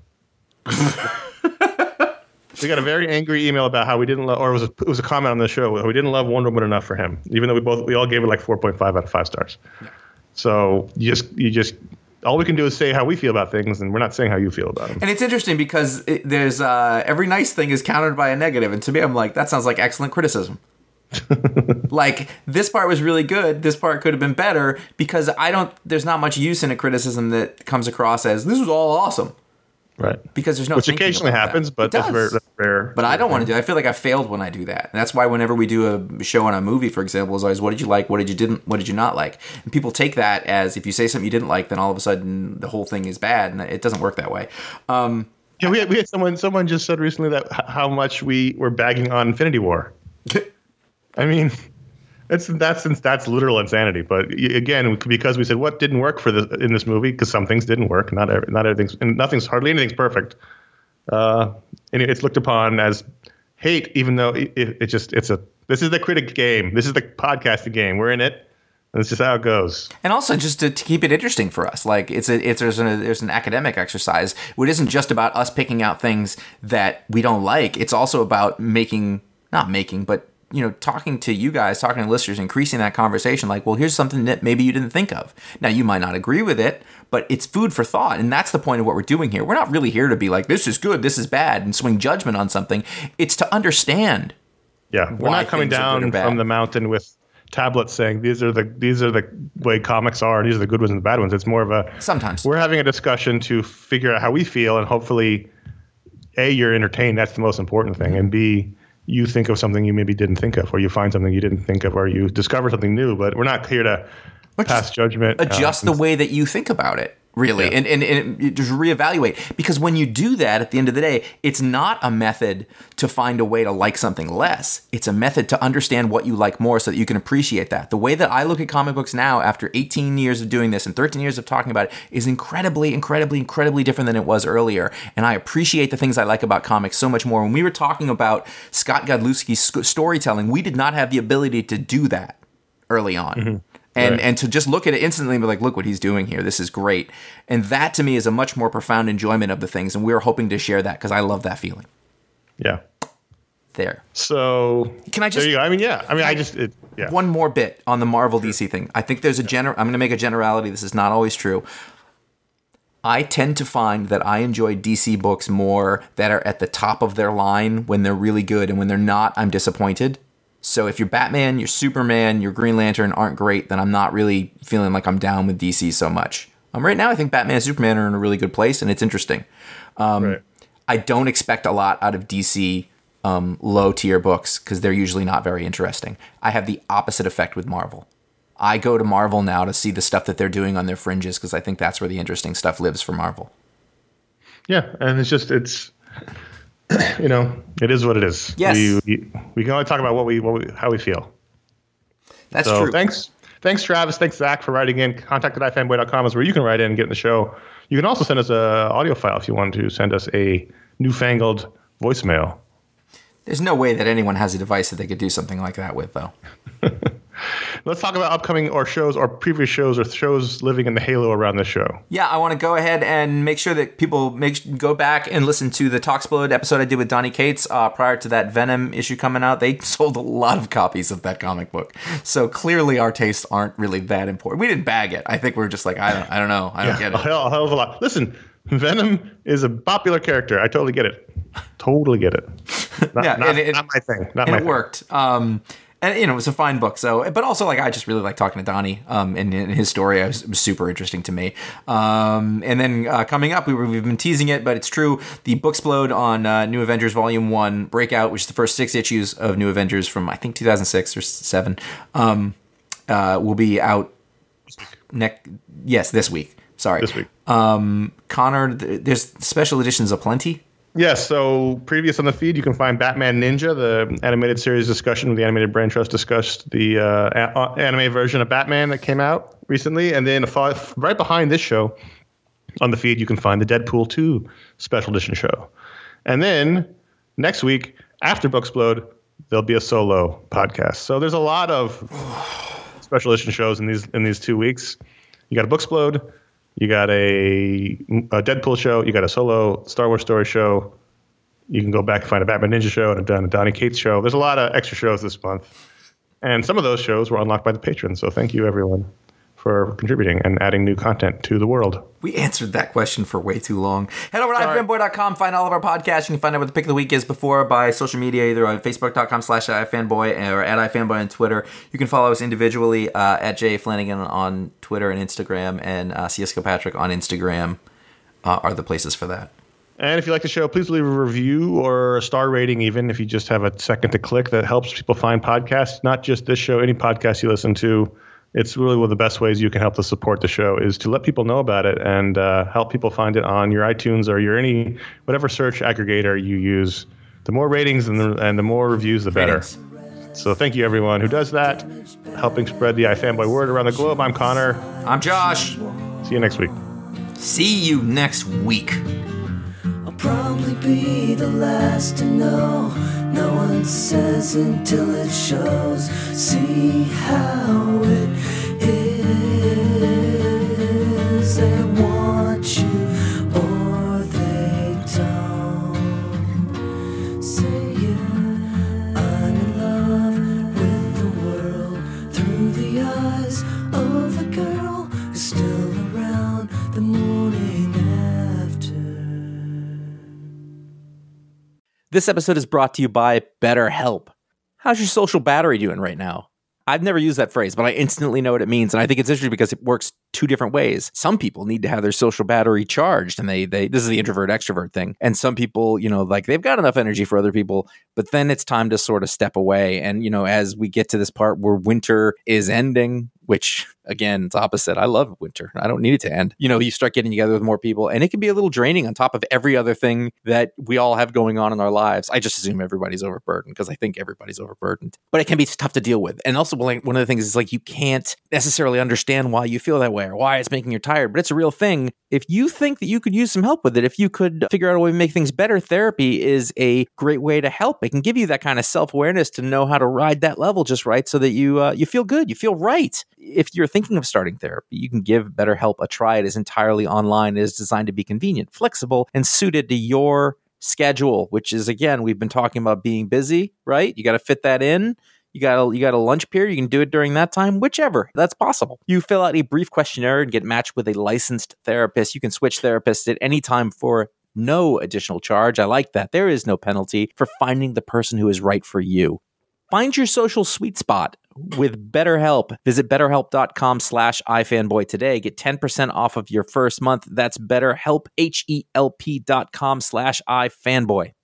We got a very angry email about how we didn't love, or it was a, it was a comment on the show, how we didn't love Wonder Woman enough for him, even though we both we all gave it like four point five out of five stars. Yeah. So you just you just all we can do is say how we feel about things, and we're not saying how you feel about them. And it's interesting because it, there's uh, every nice thing is countered by a negative, and to me, I'm like, that sounds like excellent criticism. Like, this part was really good, this part could have been better, because I don't. There's not much use in a criticism that comes across as this was all awesome. Right. Because there's no Which occasionally happens, that. but that's rare, that's rare. But I don't want to do. I feel like I failed when I do that, and that's why whenever we do a show on a movie, for example, is always what did you like, what did you didn't, what did you not like, and people take that as if you say something you didn't like, then all of a sudden the whole thing is bad, and it doesn't work that way. Um, yeah, we had, we had someone someone just said recently that how much we were bagging on Infinity War. I mean. That's that's that's literal insanity. But again, because we said what didn't work for the in this movie, because some things didn't work, not every, not everything's and nothing's hardly anything's perfect. Uh, and it's looked upon as hate, even though it, it just it's a this is the critic game. This is the podcasting game. We're in it. And it's just how it goes. And also just to, to keep it interesting for us, like it's a it's there's an there's an academic exercise. It isn't just about us picking out things that we don't like. It's also about making not making, but you know, talking to you guys, talking to listeners, increasing that conversation. Like, well, here's something that maybe you didn't think of. Now, you might not agree with it, but it's food for thought. And that's the point of what we're doing here. We're not really here to be like, this is good, this is bad, and swing judgment on something. It's to understand. Yeah, we're not coming down from the mountain with tablets saying these are the these are the way comics are, and these are the good ones and the bad ones. It's more of a sometimes we're having a discussion to figure out how we feel, and hopefully, A, you're entertained. That's the most important thing, and B, you think of something you maybe didn't think of, or you find something you didn't think of, or you discover something new. But we're not here to but pass judgment. Adjust uh, the way that you think about it, really, yeah. and, and, and just reevaluate. Because when you do that, at the end of the day, it's not a method to find a way to like something less. It's a method to understand what you like more so that you can appreciate that. The way that I look at comic books now, after eighteen years of doing this and thirteen years of talking about it, is incredibly, incredibly, incredibly different than it was earlier. And I appreciate the things I like about comics so much more. When we were talking about Scott Godlewski's storytelling, we did not have the ability to do that early on. Mm-hmm. And right. and to just look at it instantly and be like, look what he's doing here. This is great. And that, to me, is a much more profound enjoyment of the things. And we were hoping to share that because I love that feeling. Yeah. There. So can I just? There you go. I mean, yeah. I mean, I just. It, yeah. One more bit on the Marvel D C thing. I think there's a gener. I'm going to make a generality. This is not always true. I tend to find that I enjoy D C books more that are at the top of their line when they're really good, and when they're not, I'm disappointed. So if your Batman, your Superman, your Green Lantern aren't great, then I'm not really feeling like I'm down with D C so much. Um, right now, I think Batman and Superman are in a really good place, and it's interesting. Um, Right. I don't expect a lot out of D C um, low-tier books because they're usually not very interesting. I have the opposite effect with Marvel. I go to Marvel now to see the stuff that they're doing on their fringes because I think that's where the interesting stuff lives for Marvel. Yeah, and it's just it's you know it is what it is. Yes. we we, we can only talk about what we what we how we feel. That's So true. thanks, thanks Travis, thanks Zach for writing in. contact at i fanboy dot com is where you can write in and get in the show. You can also send us a audio file if you want to send us a newfangled voicemail. There's no way that anyone has a device that they could do something like that with, though. Let's talk about upcoming or shows or previous shows or shows living in the halo around this show. Yeah, I want to go ahead and make sure that people make go back and listen to the Talksplode episode I did with Donny Cates uh, prior to that Venom issue coming out. They sold a lot of copies of that comic book, so clearly our tastes aren't really that important. We didn't bag it. I think we're just like I don't, I don't know, I don't Yeah, get a it. hell, a hell of a lot. Listen, Venom is a popular character. I totally get it. Totally get it. Not, Yeah, not, and it- not my thing. Not And my it thing. worked. Um, and you know, it was a fine book. So, but also like I just really like talking to Donnie. Um, and, and his story was, was super interesting to me. Um, and then uh, coming up, we were, we've been teasing it, but it's true. The Booksplode on uh, New Avengers Volume One Breakout, which is the first six issues of New Avengers from I think two thousand six or seven, um, uh, will be out next. Yes, this week. Sorry, This week. Um, Connor, th- there's special editions aplenty. Yes, so previous on the feed, you can find Batman Ninja, the animated series discussion where the Animated Brain Trust discussed the uh, a- anime version of Batman that came out recently. And then f- right behind this show on the feed, you can find the Deadpool two special edition show. And then next week, after Booksplode, there'll be a solo podcast. So there's a lot of special edition shows in these in these two weeks. You got a Booksplode. You got a, a Deadpool show. You got a solo Star Wars story show. You can go back and find a Batman Ninja show and a Donny Cates show. There's a lot of extra shows this month. And some of those shows were unlocked by the patrons. So thank you, everyone, for contributing and adding new content to the world. We answered that question for way too long. Head over to i fanboy dot com, find all of our podcasts. You can find out what the pick of the week is before by social media, either on facebook dot com slash ifanboy or at ifanboy on Twitter. You can follow us individually uh, at Jay Flanagan on Twitter and Instagram, and uh, C S Kilpatrick on Instagram uh, are the places for that. And if you like the show, please leave a review or a star rating, even if you just have a second to click. That helps people find podcasts, not just this show, any podcast you listen to. It's really one of the best ways you can help to support the show is to let people know about it and uh, help people find it on your iTunes or your any whatever search aggregator you use. The more ratings and the, and the more reviews, the better. Ratings. So thank you, everyone who does that, helping spread the iFanboy word around the globe. I'm Connor. I'm Josh. See you next week. See you next week. I'll probably be the last to know. No one says until it shows. See how it is. They want you or they don't. Say yeah. I'm in love with the world through the eyes of a girl who's still around the morning after. This episode is brought to you by BetterHelp. How's your social battery doing right now? I've never used that phrase, but I instantly know what it means. And I think it's interesting because it works two different ways. Some people need to have their social battery charged, and they, they, this is the introvert extrovert thing. And some people, you know, like they've got enough energy for other people, but then it's time to sort of step away. And, you know, as we get to this part where winter is ending, which again, it's opposite. I love winter. I don't need it to end. You know, you start getting together with more people and it can be a little draining on top of every other thing that we all have going on in our lives. I just assume everybody's overburdened because I think everybody's overburdened, but it can be tough to deal with. And also like, one of the things is like, you can't necessarily understand why you feel that way or why it's making you tired, but it's a real thing. If you think that you could use some help with it, if you could figure out a way to make things better, therapy is a great way to help. It can give you that kind of self-awareness to know how to ride that level just right so that you uh, you feel good, you feel right. If you're thinking of starting therapy, you can give BetterHelp a try. It is entirely online. It is designed to be convenient, flexible, and suited to your schedule, which is, again, we've been talking about being busy, right? You got to fit that in. You got a, you got a lunch period. You can do it during that time, whichever. That's possible. You fill out a brief questionnaire and get matched with a licensed therapist. You can switch therapists at any time for no additional charge. I like that. There is no penalty for finding the person who is right for you. Find your social sweet spot with BetterHelp. Visit betterhelp.com slash ifanboy today. Get ten percent off of your first month. That's BetterHelp, H E L P dot com slash ifanboy.